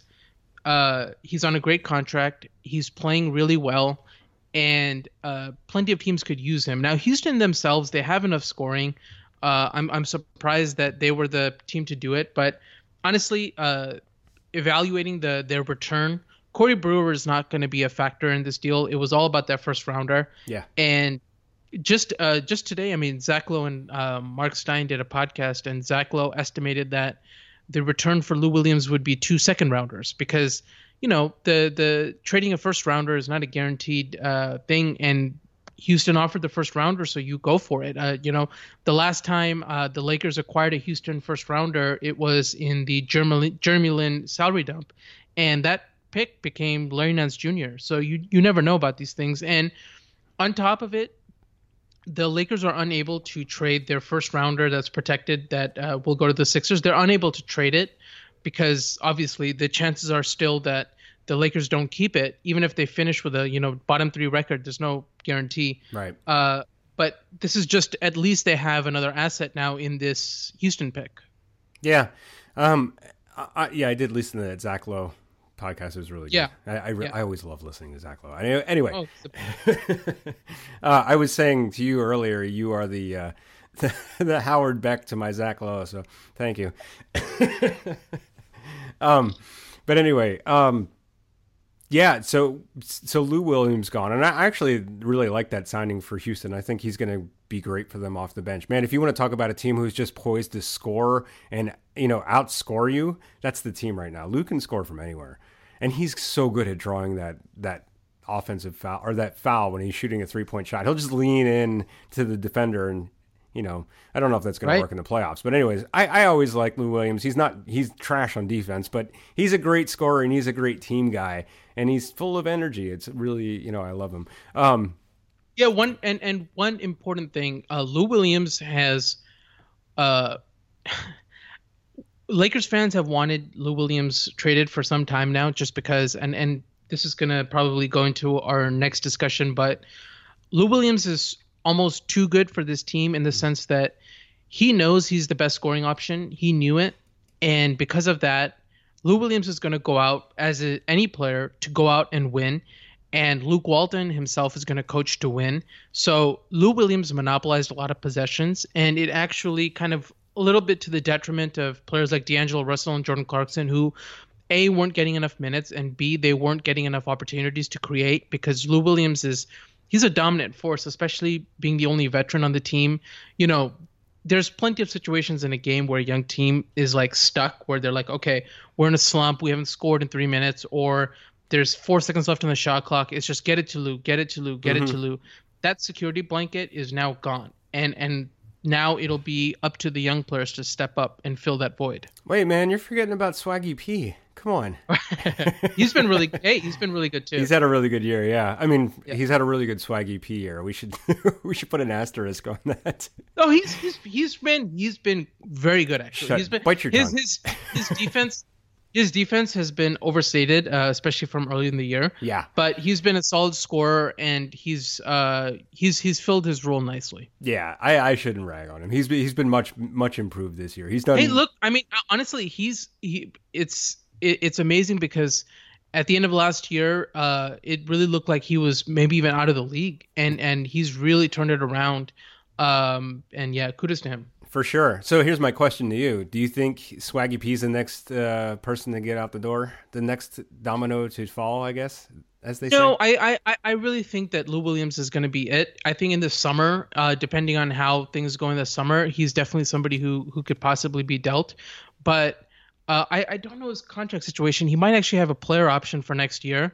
uh, he's on a great contract. He's playing really well. And uh, plenty of teams could use him. Now, Houston themselves, they have enough scoring. Uh, I'm I'm surprised that they were the team to do it, but honestly, uh, evaluating the their return, Corey Brewer is not going to be a factor in this deal. It was all about that first rounder. Yeah. And just uh, just today, I mean, Zach Lowe and uh, Mark Stein did a podcast, and Zach Lowe estimated that the return for Lou Williams would be two second rounders because, you know, the the trading a first rounder is not a guaranteed uh, thing, and Houston offered the first rounder, so you go for it. Uh, you know, the last time uh, the Lakers acquired a Houston first rounder, it was in the Jeremy, Jeremy Lin salary dump, and that pick became Larry Nance Junior So you you never know about these things. And on top of it, the Lakers are unable to trade their first rounder that's protected that uh, will go to the Sixers. They're unable to trade it because obviously the chances are still that the Lakers don't keep it, even if they finish with a, you know, bottom three record. There's no guarantee. Right. Uh, but this is just, at least they have another asset now in this Houston pick. Yeah. Um, I, yeah, I did listen to that Zach Lowe podcast. It was really good. Yeah. I I, re- yeah. I always love listening to Zach Lowe. Anyway, Oh, uh, I was saying to you earlier, you are the, uh, the, the Howard Beck to my Zach Lowe, so thank you. um, but anyway, um, yeah, so so Lou Williams gone, and I actually really like that signing for Houston. I think he's going to be great for them off the bench. Man, if you want to talk about a team who's just poised to score and, you know, outscore you, that's the team right now. Lou can score from anywhere, and he's so good at drawing that that offensive foul or that foul when he's shooting a three point shot. He'll just lean in to the defender and. You know, I don't know if that's going right. to work in the playoffs, but anyways, I, I always like Lou Williams. He's not, he's trash on defense, but he's a great scorer and he's a great team guy and he's full of energy. It's really, you know, I love him. Um, yeah. One, and, and one important thing, uh, Lou Williams has, uh, Lakers fans have wanted Lou Williams traded for some time now, just because, and, and this is going to probably go into our next discussion, but Lou Williams is almost too good for this team in the sense that he knows he's the best scoring option. He knew it. And because of that, Lou Williams is going to go out as a, any player to go out and win. And Luke Walton himself is going to coach to win. So Lou Williams monopolized a lot of possessions, and it actually kind of a little bit to the detriment of players like D'Angelo Russell and Jordan Clarkson, who A, weren't getting enough minutes, and B, they weren't getting enough opportunities to create, because Lou Williams is he's a dominant force, especially being the only veteran on the team. You know, there's plenty of situations in a game where a young team is like stuck, where they're like, okay, we're in a slump, we haven't scored in three minutes, or there's four seconds left on the shot clock. It's just get it to Lou, get it to Lou, get mm-hmm. it to Lou. That security blanket is now gone. And and now it'll be up to the young players to step up and fill that void. Wait, man, you're forgetting about Swaggy P. Come on. he's been really hey, he's been really good too. He's had a really good year, yeah. I mean, yeah. he's had a really good Swaggy P year. We should we should put an asterisk on that. No, he's he's he's been he's been very good actually. Shut, he's been bite your his, tongue. his his defense his defense has been overstated, uh, especially from early in the year. Yeah. But he's been a solid scorer, and he's uh he's he's filled his role nicely. Yeah, I, I shouldn't rag on him. He's been, he's been much much improved this year. He's done. Hey, look, I mean, honestly, he's he it's it, it's amazing because at the end of last year, uh, it really looked like he was maybe even out of the league, and and he's really turned it around. Um, and yeah, kudos to him. For sure. So here's my question to you. Do you think Swaggy P's the next uh, person to get out the door? The next domino to fall, I guess, as they no, say? No, I, I, I really think that Lou Williams is going to be it. I think in the summer, uh, depending on how things go in the summer, he's definitely somebody who, who could possibly be dealt. But uh, I, I don't know his contract situation. He might actually have a player option for next year.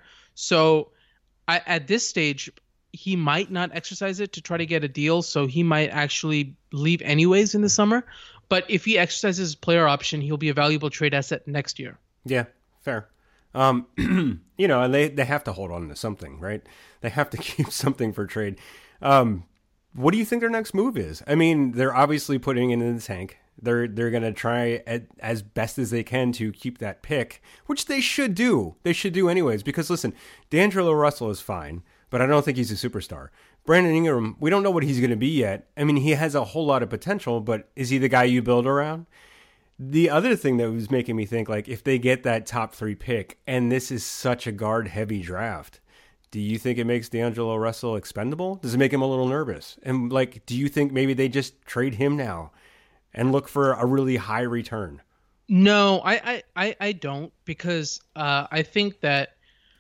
So I, at this stage, he might not exercise it to try to get a deal, so he might actually leave anyways in the summer. But if he exercises his player option, he'll be a valuable trade asset next year. Yeah, fair. Um, you know, and they, they have to hold on to something, right? They have to keep something for trade. Um, what do you think their next move is? I mean, they're obviously putting it in the tank. They're they're going to try at, as best as they can to keep that pick, which they should do. They should do anyways, because listen, D'Angelo Russell is fine, but I don't think he's a superstar. Brandon Ingram, we don't know what he's going to be yet. I mean, he has a whole lot of potential, but is he the guy you build around? The other thing that was making me think, like, if they get that top three pick, and this is such a guard-heavy draft, do you think it makes D'Angelo Russell expendable? Does it make him a little nervous? And, like, do you think maybe they just trade him now and look for a really high return? No, I, I, I, I don't, because uh, I think that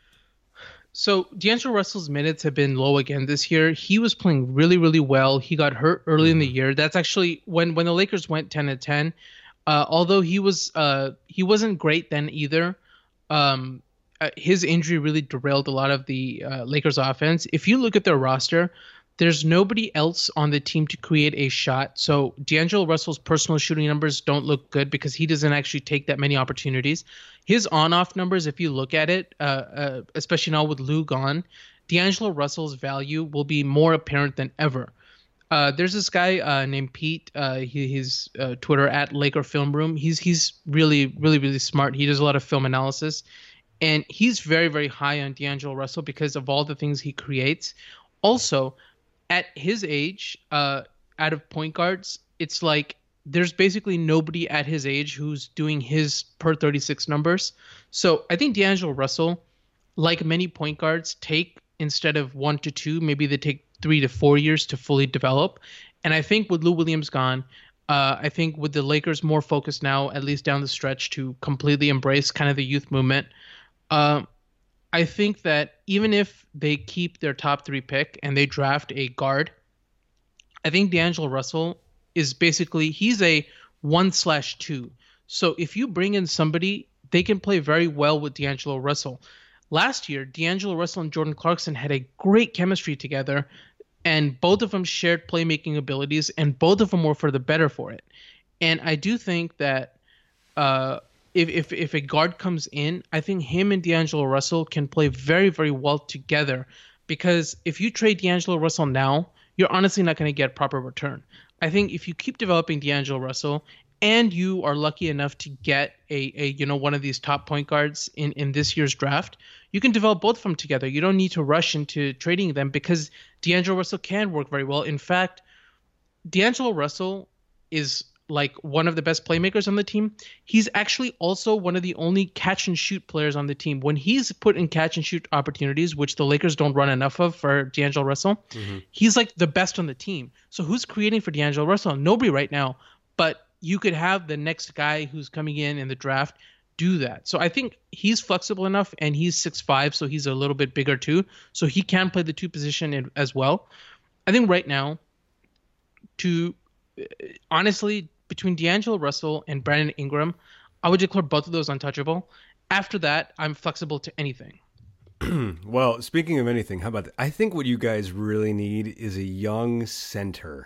so D'Angelo Russell's minutes have been low again this year. He was playing really, really well. He got hurt early in the year. That's actually when, when the Lakers went ten to ten. Uh, although he was uh, he wasn't great then either. Um, uh, his injury really derailed a lot of the uh, Lakers offense. If you look at their roster, there's nobody else on the team to create a shot. So D'Angelo Russell's personal shooting numbers don't look good because he doesn't actually take that many opportunities. His on-off numbers, if you look at it, uh, uh, especially now with Lou gone, D'Angelo Russell's value will be more apparent than ever. Uh, there's this guy uh, named Pete. Uh, he, he's uh, Twitter at Laker Film Room. He's he's really really really smart. He does a lot of film analysis, and he's very very high on D'Angelo Russell because of all the things he creates. Also, at his age, uh, out of point guards, it's like there's basically nobody at his age who's doing his per thirty-six numbers. So I think D'Angelo Russell, like many point guards, take instead of one to two, maybe they take three to four years to fully develop. And I think with Lou Williams gone, uh, I think with the Lakers more focused now, at least down the stretch, to completely embrace kind of the youth movement, uh, I think that even if they keep their top three pick and they draft a guard, I think D'Angelo Russell is basically, he's a one slash two. So if you bring in somebody, they can play very well with D'Angelo Russell. Last year, D'Angelo Russell and Jordan Clarkson had a great chemistry together, and both of them shared playmaking abilities, and both of them were for the better for it. And I do think that uh, if, if if a guard comes in, I think him and D'Angelo Russell can play very, very well together, because if you trade D'Angelo Russell now, you're honestly not going to get proper return. I think if you keep developing D'Angelo Russell and you are lucky enough to get a, a you know one of these top point guards in, in this year's draft, you can develop both of them together. You don't need to rush into trading them because D'Angelo Russell can work very well. In fact, D'Angelo Russell is like one of the best playmakers on the team. He's actually also one of the only catch and shoot players on the team. When he's put in catch and shoot opportunities, which the Lakers don't run enough of for D'Angelo Russell, mm-hmm. he's like the best on the team. So who's creating for D'Angelo Russell? Nobody right now, but you could have the next guy who's coming in in the draft do that. So I think he's flexible enough, and he's six five, so he's a little bit bigger too. So he can play the two position in, as well. I think right now, to honestly, between D'Angelo Russell and Brandon Ingram, I would declare both of those untouchable. After that, I'm flexible to anything. Well, speaking of anything, how about that? I think what you guys really need is a young center.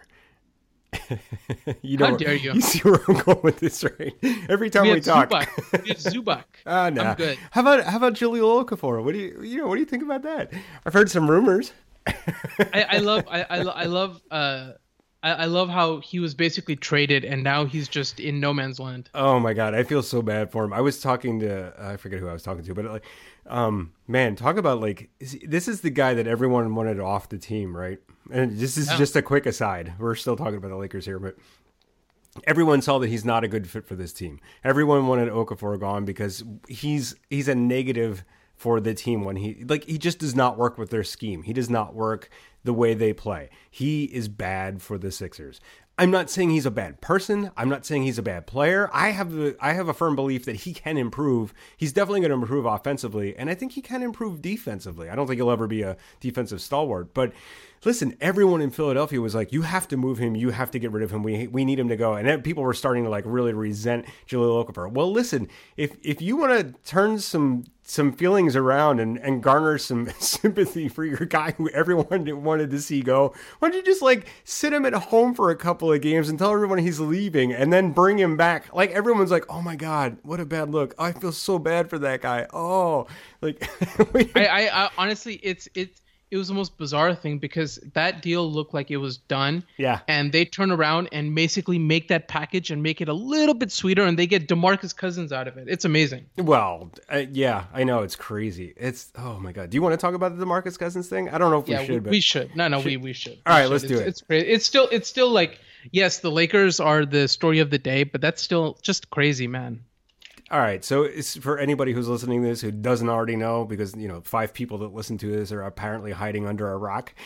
you know, How dare you? You see where I'm going with this, right? Every time we, we talk, Zubac. we have Zubac. Ah, uh, no. I'm good. How about how about Jahlil Okafor? What do you you know? What do you think about that? I've heard some rumors. I, I love I I, I love uh I, I love how he was basically traded and now he's just in no man's land. Oh my god, I feel so bad for him. I was talking to I forget who I was talking to, but like, um, man, talk about like is, this is the guy that everyone wanted off the team, right? And this is yeah. just a quick aside. We're still talking about the Lakers here, but everyone saw that he's not a good fit for this team. Everyone wanted Okafor gone because he's he's a negative for the team when he like he just does not work with their scheme. He does not work the way they play. He is bad for the Sixers. I'm not saying he's a bad person. I'm not saying he's a bad player. I have the I have a firm belief that he can improve. He's definitely going to improve offensively, and I think he can improve defensively. I don't think he'll ever be a defensive stalwart, but listen, everyone in Philadelphia was like, you have to move him. You have to get rid of him. We we need him to go. And then people were starting to like really resent Jahlil Okafor. Well, listen, if if you want to turn some some feelings around and, and garner some sympathy for your guy who everyone wanted to see go, why don't you just like sit him at home for a couple of games and tell everyone he's leaving and then bring him back? Like everyone's like, oh my God, what a bad look. Oh, I feel so bad for that guy. Oh, like I, I, I honestly, it's, it's, it was the most bizarre thing because that deal looked like it was done. Yeah. And they turn around and basically make that package and make it a little bit sweeter, and they get DeMarcus Cousins out of it. It's amazing. Well, uh, yeah, I know. It's crazy. It's, oh my God. Do you want to talk about the DeMarcus Cousins thing? I don't know if yeah, we should. We, but we should. No, no, should. we we should. All right, should. let's it's, do it. It's crazy. It's still, it's still like, yes, the Lakers are the story of the day, but that's still just crazy, man. All right, so it's for anybody who's listening to this who doesn't already know, because, you know, five people that listen to this are apparently hiding under a rock.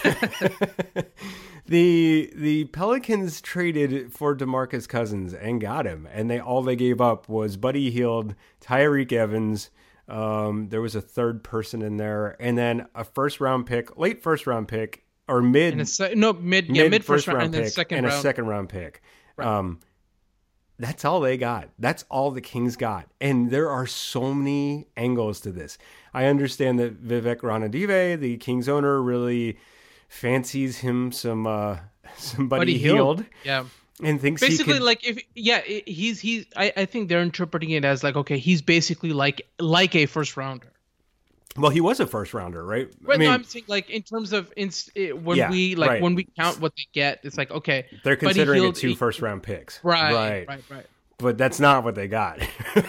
the the Pelicans traded for DeMarcus Cousins and got him, and they all they gave up was Buddy Hield, Tyreek Evans. Um, there was a third person in there, and then a first round pick, late first round pick, or mid and a se- no mid, mid yeah mid first round, round and then second and round. a second round pick. Right. Um, that's all they got. That's all the Kings got. And there are so many angles to this. I understand that Vivek Ranadive, the Kings owner, really fancies him some uh, somebody Buddy healed. Hield. Yeah. And thinks basically he could... like if yeah he's he's I, I think they're interpreting it as like, okay, he's basically like like a first rounder. Well, he was a first rounder, right? Right. I mean, no, I'm saying like in terms of in, when yeah, we like right. when we count what they get, it's like, okay, they're considering Hield, it two first round picks. Right, right, right, right. But that's not what they got.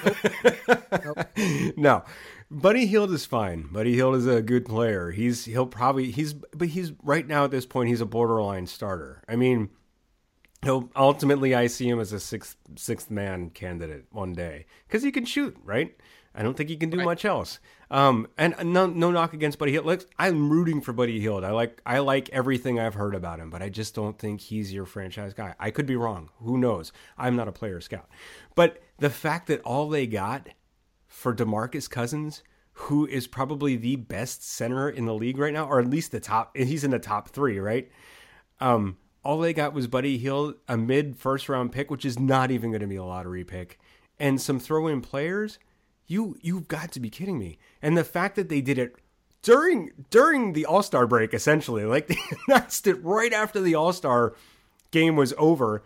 Nope. No, Buddy Hield is fine. Buddy Hield is a good player. He's he'll probably he's but he's right now at this point he's a borderline starter. I mean, he'll ultimately I see him as a sixth sixth man candidate one day because he can shoot, right? I don't think he can do right. much else. Um, and no, no knock against Buddy Hield. Like, I'm rooting for Buddy Hield. I like, I like everything I've heard about him, but I just don't think he's your franchise guy. I could be wrong. Who knows? I'm not a player scout. But the fact that all they got for DeMarcus Cousins, who is probably the best center in the league right now, or at least the top, he's in the top three, right? Um, all they got was Buddy Hield, a mid first round pick, which is not even going to be a lottery pick, and some throw in players. You, you've got to be kidding me. And the fact that they did it during during the All-Star break, essentially, like they announced it right after the All-Star game was over,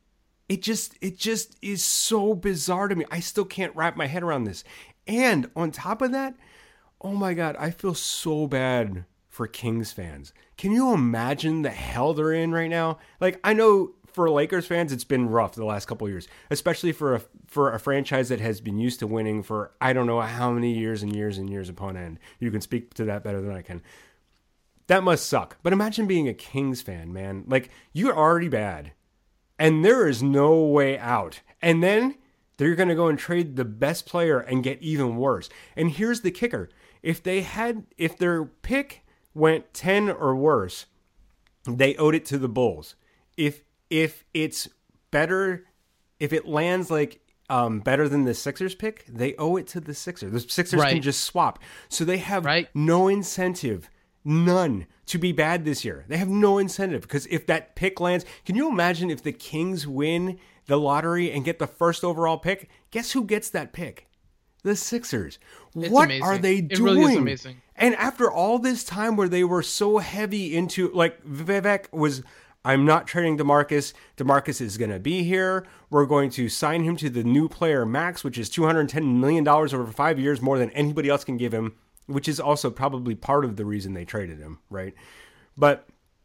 it just it just is so bizarre to me. I still can't wrap my head around this. And on top of that, oh my God, I feel so bad for Kings fans. Can you imagine the hell they're in right now? Like, I know for Lakers fans, it's been rough the last couple of years, especially for a for a franchise that has been used to winning for I don't know how many years and years and years upon end. You can speak to that better than I can. That must suck. But imagine being a Kings fan, man. Like, you're already bad, and there is no way out. And then they're going to go and trade the best player and get even worse. And here's the kicker: if they had, if their pick went ten or worse, they owed it to the Bulls. If If it's better, if it lands like um, better than the Sixers pick, they owe it to the Sixers. The Sixers right. can just swap. So they have right. no incentive, none, to be bad this year. They have no incentive because if that pick lands, can you imagine if the Kings win the lottery and get the first overall pick? Guess who gets that pick? The Sixers. It's what amazing. are they it doing? Really is amazing. And after all this time where they were so heavy into, like, Vivek was... I'm not trading DeMarcus. DeMarcus is going to be here. We're going to sign him to the new player max, which is two hundred ten million dollars over five years, more than anybody else can give him, which is also probably part of the reason they traded him, right? But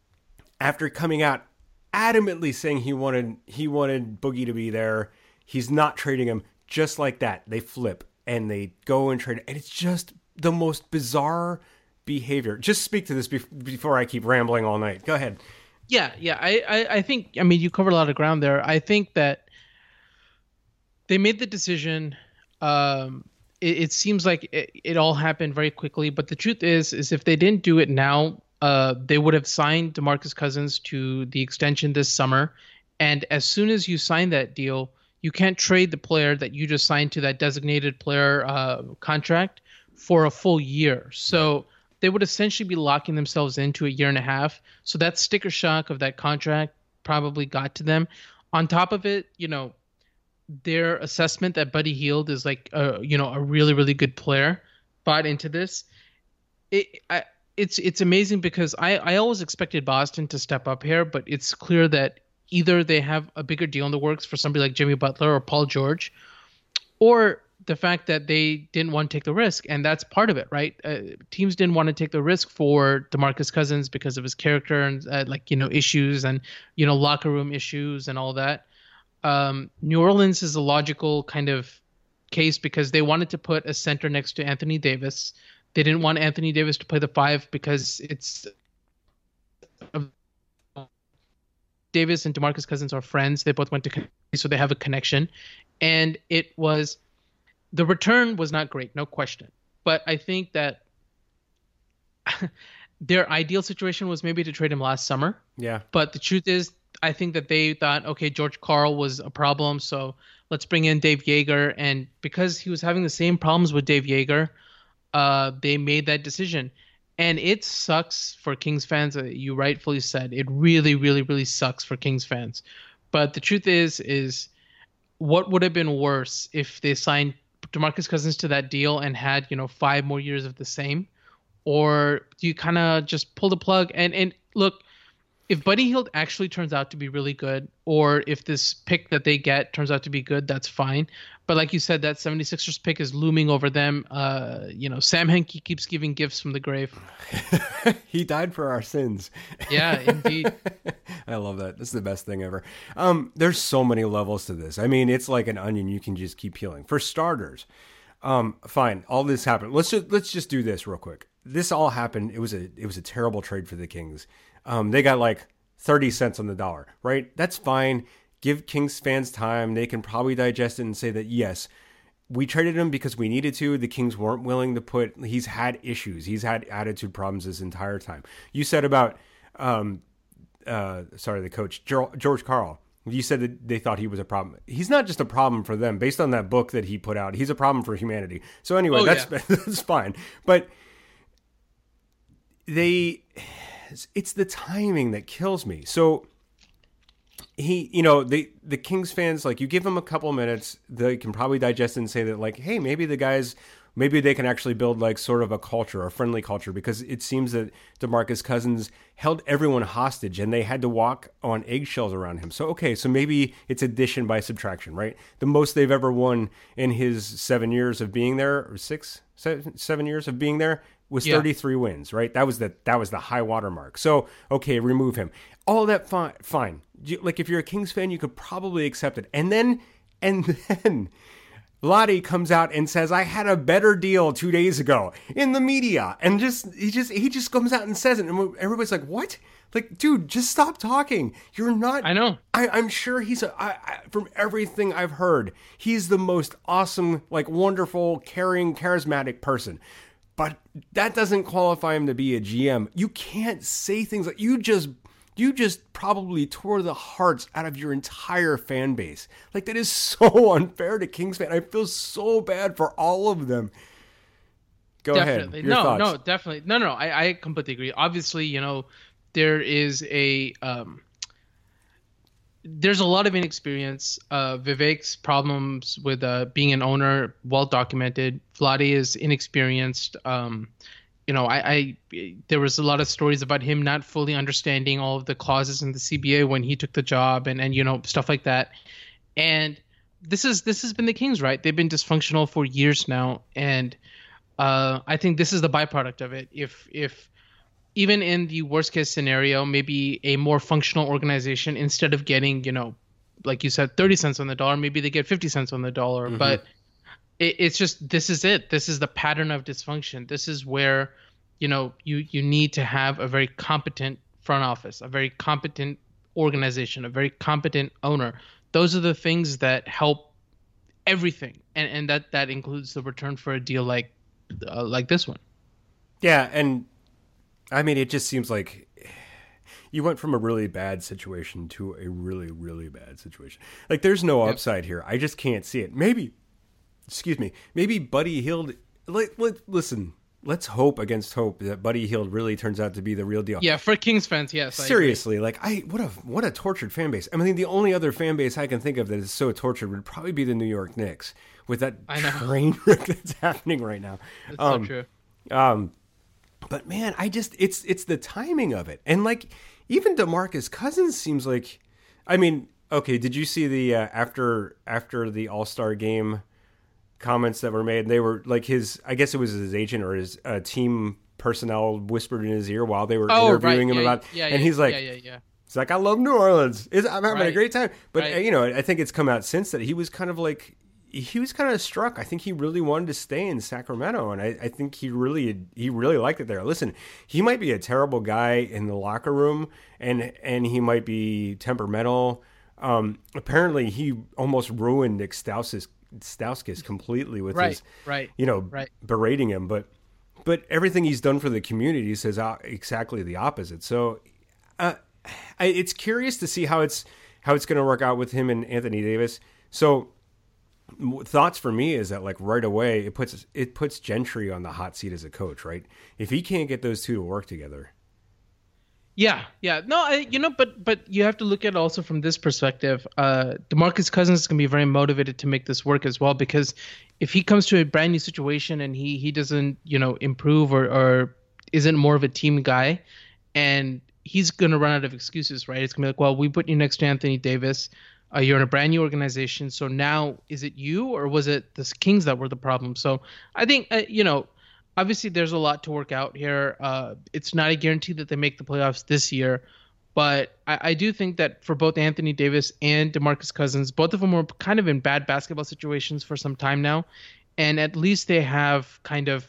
after coming out adamantly saying he wanted he wanted Boogie to be there, he's not trading him. Just like that, they flip and they go and trade. And it's just the most bizarre behavior. Just speak to this before I keep rambling all night. Go ahead. Yeah, yeah. I, I, I think, I mean, you covered a lot of ground there. I think that they made the decision. Um, it, it seems like it, it all happened very quickly. But the truth is, is if they didn't do it now, uh, they would have signed DeMarcus Cousins to the extension this summer. And as soon as you sign that deal, you can't trade the player that you just signed to that designated player uh, contract for a full year. So they would essentially be locking themselves into a year and a half. So that sticker shock of that contract probably got to them. On top of it, you know, their assessment that Buddy Hield is like, a, you know, a really, really good player bought into this. It, I, it's it's amazing because I, I always expected Boston to step up here, but it's clear that either they have a bigger deal in the works for somebody like Jimmy Butler or Paul George, or the fact that they didn't want to take the risk, and that's part of it, right? Uh, teams didn't want to take the risk for DeMarcus Cousins because of his character and uh, like, you know, issues and, you know, locker room issues and all that. Um, New Orleans is a logical kind of case because they wanted to put a center next to Anthony Davis. They didn't want Anthony Davis to play the five because it's Davis and DeMarcus Cousins are friends. They both went to, so they have a connection, and it was. The return was not great, no question. But I think that their ideal situation was maybe to trade him last summer. Yeah. But the truth is, I think that they thought, okay, George Karl was a problem, so let's bring in Dave Yeager. And because he was having the same problems with Dave Yeager, uh, they made that decision. And it sucks for Kings fans. You rightfully said it really, really, really sucks for Kings fans. But the truth is, is what would have been worse if they signed DeMarcus Cousins to that deal and had, you know, five more years of the same? Or do you kind of just pull the plug? And, and look, if Buddy Hield actually turns out to be really good, or if this pick that they get turns out to be good, that's fine. But like you said, that 76ers pick is looming over them. Uh, you know, Sam Hinkie keeps giving gifts from the grave. He died for our sins. Yeah, indeed. I love that. This is the best thing ever. Um, there's so many levels to this. I mean, it's like an onion you can just keep peeling. For starters, um, fine, all this happened. Let's just let's just do this real quick. This all happened. It was a it was a terrible trade for the Kings. Um, they got like thirty cents on the dollar, right? That's fine. Give Kings fans time. They can probably digest it and say that, yes, we traded him because we needed to. The Kings weren't willing to put, he's had issues. He's had attitude problems this entire time. You said about, um, uh, sorry, the coach, George Karl. You said that they thought he was a problem. He's not just a problem for them. Based on that book that he put out, he's a problem for humanity. So anyway, oh, that's, yeah. that's fine. But they... it's the timing that kills me. So he, you know, the the Kings fans, like, you give them a couple minutes, they can probably digest it and say that, like, hey, maybe the guys, maybe they can actually build like sort of a culture, a friendly culture, because it seems that DeMarcus Cousins held everyone hostage and they had to walk on eggshells around him. So, okay, so maybe it's addition by subtraction, right? The most they've ever won in his seven years of being there, or six, seven, seven years of being there, was yeah. thirty-three wins, right? That was the that was the high water mark. So, okay, remove him. All that fine, fine. Like, if you're a Kings fan, you could probably accept it. And then, and then, Lottie comes out and says, "I had a better deal two days ago," in the media, and just he just he just comes out and says it, and everybody's like, "What? Like, dude, just stop talking. You're not." I know. I, I'm sure he's a, I, I, from everything I've heard, he's the most awesome, like, wonderful, caring, charismatic person. But that doesn't qualify him to be a G M. You can't say things like, you just you just probably tore the hearts out of your entire fan base. Like, that is so unfair to Kings fans. I feel so bad for all of them. Go definitely. ahead. Your no, thoughts. no, definitely. No, no, I, I completely agree. Obviously, you know, there is a um, there's a lot of inexperience. Uh, Vivek's problems with uh, being an owner, well documented. Vlade is inexperienced. Um, you know, I, I there was a lot of stories about him not fully understanding all of the clauses in the C B A when he took the job, and, and you know, stuff like that. And this is this has been the Kings, right? They've been dysfunctional for years now, and uh, I think this is the byproduct of it. If if even in the worst case scenario, maybe a more functional organization, instead of getting, you know, like you said, thirty cents on the dollar, maybe they get fifty cents on the dollar. Mm-hmm. But it, it's just, this is it. This is the pattern of dysfunction. This is where, you know, you, you need to have a very competent front office, a very competent organization, a very competent owner. Those are the things that help everything. And, and that, that includes the return for a deal like, uh, like this one. Yeah. And I mean, it just seems like you went from a really bad situation to a really, really bad situation. Like, there's no upside yep. here. I just can't see it. Maybe, excuse me, maybe Buddy Hield, let, let, listen, let's hope against hope that Buddy Hield really turns out to be the real deal. Yeah, for Kings fans, yes. Seriously, I like, I what a what a tortured fan base. I mean, the only other fan base I can think of that is so tortured would probably be the New York Knicks, with that train wreck that's happening right now. That's um, so true. Um, But man, I just, it's it's the timing of it. And like, even DeMarcus Cousins seems like, I mean, okay, did you see the, uh, after after the All-Star game comments that were made? They were like his, I guess it was his agent or his uh, team personnel whispered in his ear while they were oh, interviewing right. him yeah, about, yeah, and yeah, he's like, yeah, yeah, yeah. It's like, I love New Orleans. It's, I'm having right. a great time. But, right. uh, you know, I think it's come out since that he was kind of like, he was kind of struck. I think he really wanted to stay in Sacramento, and I, I think he really he really liked it there. Listen, he might be a terrible guy in the locker room, and and he might be temperamental. Um, apparently, he almost ruined Nick Stauskas, Stauskas completely with right, his, right, you know, right. berating him. But but everything he's done for the community says exactly the opposite. So uh, I, it's curious to see how it's how it's going to work out with him and Anthony Davis. So. Thoughts for me is that, like, right away it puts it puts Gentry on the hot seat as a coach, right? If he can't get those two to work together, Yeah, yeah. No, I, you know, but but you have to look at it also from this perspective. Uh, DeMarcus Cousins is going to be very motivated to make this work as well, because if he comes to a brand new situation and he he doesn't, you know, improve or or isn't more of a team guy, and he's going to run out of excuses, right? It's going to be like, well, we put you next to Anthony Davis. Uh, you're in a brand new organization, so now is it you or was it the Kings that were the problem? So I think uh, you know obviously there's a lot to work out here. Uh, it's not a guarantee that they make the playoffs this year, but I, I do think that for both Anthony Davis and DeMarcus Cousins, both of them were kind of in bad basketball situations for some time now, and at least they have kind of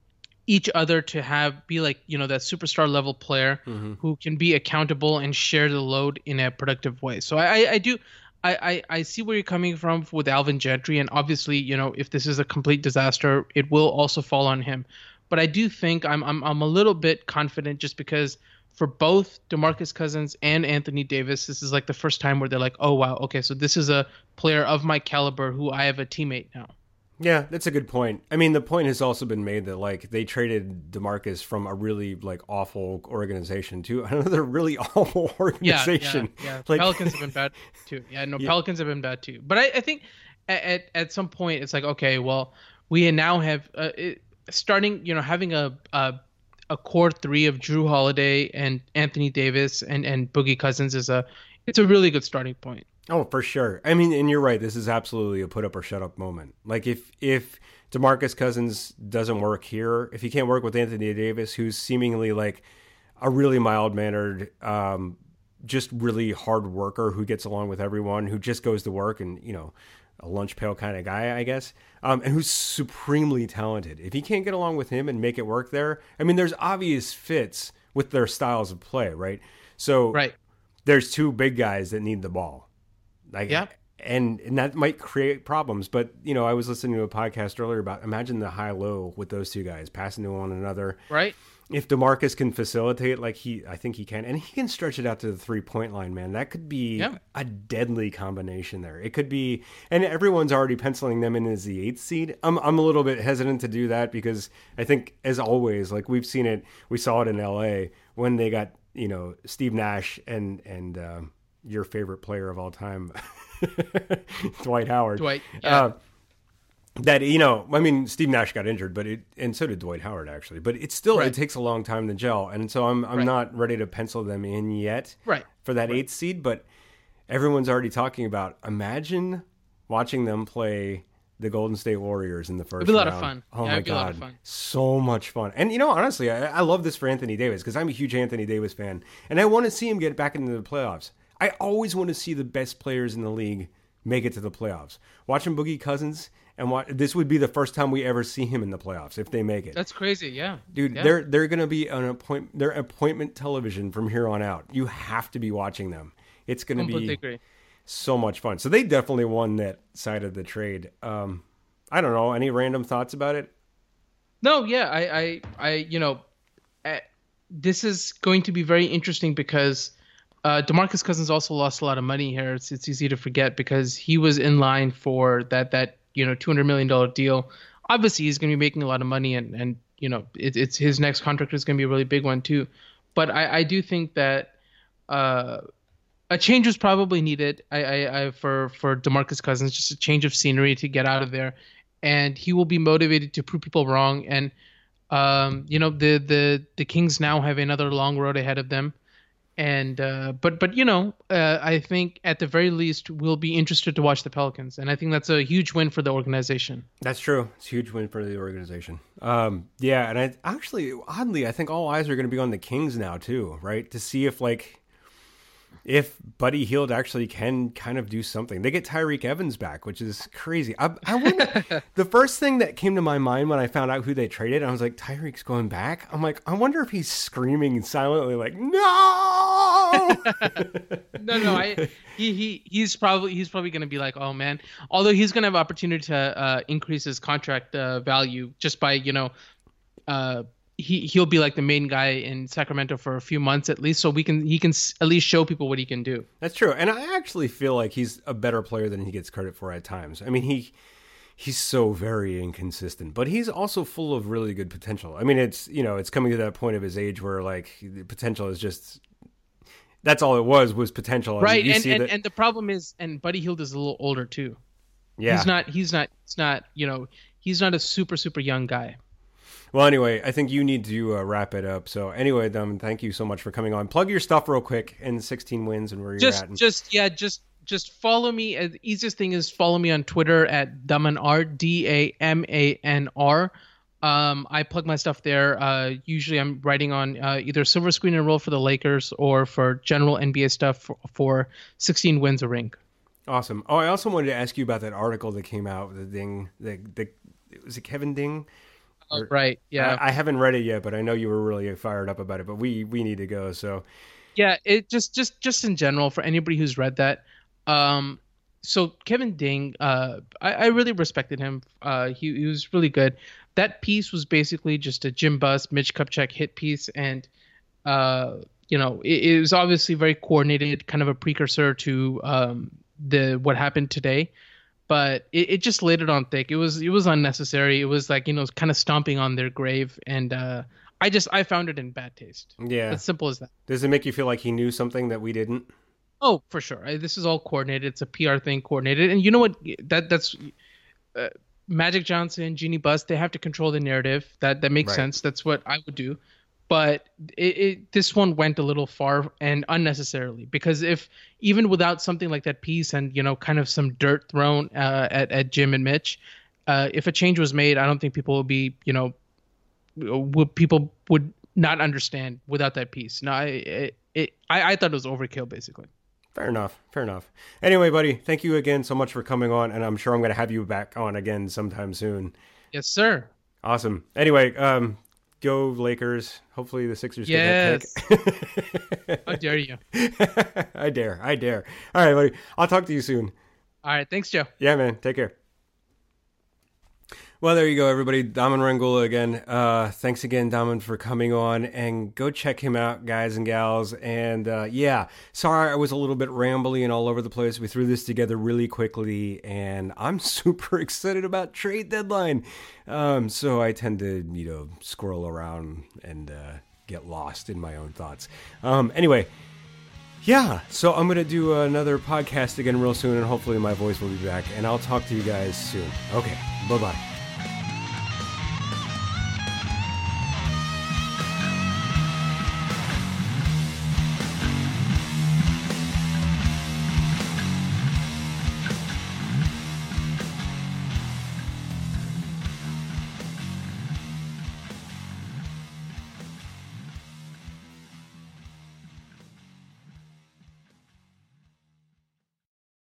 each other to have be like, you know, that superstar level player mm-hmm. who can be accountable and share the load in a productive way. So I, I do. I, I, I see where you're coming from with Alvin Gentry, and obviously, you know, if this is a complete disaster, it will also fall on him. But I do think I'm I'm I'm a little bit confident, just because for both DeMarcus Cousins and Anthony Davis, this is like the first time where they're like, oh wow, okay, so this is a player of my caliber who I have a teammate now. Yeah, that's a good point. I mean, the point has also been made that like they traded DeMarcus from a really like awful organization to another really awful organization. Yeah, yeah, yeah. Like, Pelicans have been bad too. Yeah, no, yeah. Pelicans have been bad too. But I, I think at, at at some point it's like, okay, well, we now have uh, it, starting, you know, having a, a a core three of Drew Holiday and Anthony Davis and and Boogie Cousins is a it's a really good starting point. Oh, for sure. I mean, and you're right. This is absolutely a put up or shut up moment. Like if if DeMarcus Cousins doesn't work here, if he can't work with Anthony Davis, who's seemingly like a really mild mannered, um, just really hard worker who gets along with everyone, who just goes to work and, you know, a lunch pail kind of guy, I guess, um, and who's supremely talented. If he can't get along with him and make it work there, I mean, there's obvious fits with their styles of play, right? So right. There's two big guys that need the ball. Like, yeah. And, and that might create problems. But, you know, I was listening to a podcast earlier about imagine the high-low with those two guys passing to one another. Right. If DeMarcus can facilitate like he, I think he can, and he can stretch it out to the three-point line, man, that could be yeah. a deadly combination there. It could be, and everyone's already penciling them in as the eighth seed. I'm I'm a little bit hesitant to do that because I think, as always, like we've seen it, we saw it in L A when they got, you know, Steve Nash and, and, um, your favorite player of all time, Dwight Howard. Dwight, yeah. Uh, that, you know, I mean, Steve Nash got injured, but it, and so did Dwight Howard actually, but it's still, right. It takes a long time to gel. And so I'm, I'm right. not ready to pencil them in yet right. for that right. eighth seed, but everyone's already talking about, imagine watching them play the Golden State Warriors in the first round. It'd be a lot round. of fun. Oh yeah, my it'd be God. A lot of fun. So much fun. And, you know, honestly, I, I love this for Anthony Davis because I'm a huge Anthony Davis fan and I want to see him get back into the playoffs. I always want to see the best players in the league make it to the playoffs. Watching Boogie Cousins, and watch, this would be the first time we ever see him in the playoffs if they make it. That's crazy, yeah. Dude, yeah. they're they're going to be an appoint, they're appointment television from here on out. You have to be watching them. It's going to be agree. so much fun. So they definitely won that side of the trade. Um, I don't know. Any random thoughts about it? No, yeah. I, I, I you know, I, this is going to be very interesting because Uh, DeMarcus Cousins also lost a lot of money here. It's it's easy to forget because he was in line for that that you know two hundred million dollars deal. Obviously, he's going to be making a lot of money, and and you know it, it's his next contract is going to be a really big one too. But I, I do think that uh, a change was probably needed. I, I, I for for DeMarcus Cousins, just a change of scenery to get out of there, and he will be motivated to prove people wrong. And um, you know the the the Kings now have another long road ahead of them. And uh, but but you know uh, I think at the very least we'll be interested to watch the Pelicans, and I think that's a huge win for the organization. That's true. It's a huge win for the organization. Um, yeah, and I actually oddly I think all eyes are going to be on the Kings now too, right? To see if like if Buddy Hield actually can kind of do something. They get Tyreke Evans back, which is crazy. I, I wonder, the first thing that came to my mind when I found out who they traded, I was like, Tyreek's going back? I'm like, I wonder if he's screaming silently like, no! no, no, I, he, he, he's probably, he's probably going to be like, oh man, although he's going to have opportunity to uh, increase his contract uh, value just by, you know, uh, he he'll be like the main guy in Sacramento for a few months at least, so we can he can at least show people what he can do. That's true, and I actually feel like he's a better player than he gets credit for at times. I mean, he he's so very inconsistent, but he's also full of really good potential. I mean, it's you know it's coming to that point of his age where like the potential is just That's all it was, was potential. I mean, Right, you and see and, that- and the problem is, and Buddy Hield is a little older too. yeah. He's not. He's not. He's not. You know. He's not a super super young guy. Well, anyway, I think you need to uh, wrap it up. So anyway, Daman, thank you so much for coming on. Plug your stuff real quick and sixteen wins and where you're Just at. And- just yeah. Just just follow me. Uh, the easiest thing is follow me on Twitter at Damanr, D A M A N R. Um, I plug my stuff there. Uh, usually I'm writing on uh, either Silver Screen and Roll for the Lakers or for general N B A stuff for, for sixteen Wins a Ring. Awesome. Oh, I also wanted to ask you about that article that came out, the Ding, the, the was it Kevin Ding? Oh, right. Yeah. I, I haven't read it yet, but I know you were really fired up about it. But we we need to go. So Yeah, it just just just in general for anybody who's read that. Um, so Kevin Ding, uh, I, I really respected him. Uh, he he was really good. That piece was basically just a Jim Buss, Mitch Kupchak hit piece, and uh, you know, it, it was obviously very coordinated, kind of a precursor to um the what happened today. But it, it just laid it on thick. It was it was unnecessary. It was like, you know, kind of stomping on their grave, and uh, I just I found it in bad taste. yeah, As simple as that. does it make you feel like he knew something that we didn't? Oh, for sure. I, this is all coordinated. It's a P R thing, coordinated. And you know what? That that's uh, Magic Johnson, Jeannie Buss. They have to control the narrative. That that makes Right. sense. That's what I would do. But it, it this one went a little far and unnecessarily, because if even without something like that piece and, you know, kind of some dirt thrown uh, at at Jim and Mitch, uh, if a change was made, I don't think people would be, you know, would people would not understand without that piece. No, I it, it I, I thought it was overkill, basically. Fair enough. Fair enough. Anyway, buddy, thank you again so much for coming on, and I'm sure I'm going to have you back on again sometime soon. Yes, sir. Awesome. Anyway, um, go Lakers. Hopefully the Sixers Yes. get that pick. How dare you? I dare. I dare. All right, buddy. I'll talk to you soon. All right. Thanks, Joe. Yeah, man. Take care. Well, there you go, everybody. Daman Rangula again. Uh, thanks again, Daman, for coming on. And go check him out, guys and gals. And uh, yeah, sorry I was a little bit rambly and all over the place. We threw this together really quickly, and I'm super excited about trade deadline. Um, so I tend to, you know, squirrel around and uh, get lost in my own thoughts. Um, anyway. Yeah, so I'm going to do another podcast again real soon, and hopefully my voice will be back, and I'll talk to you guys soon. Okay, bye-bye.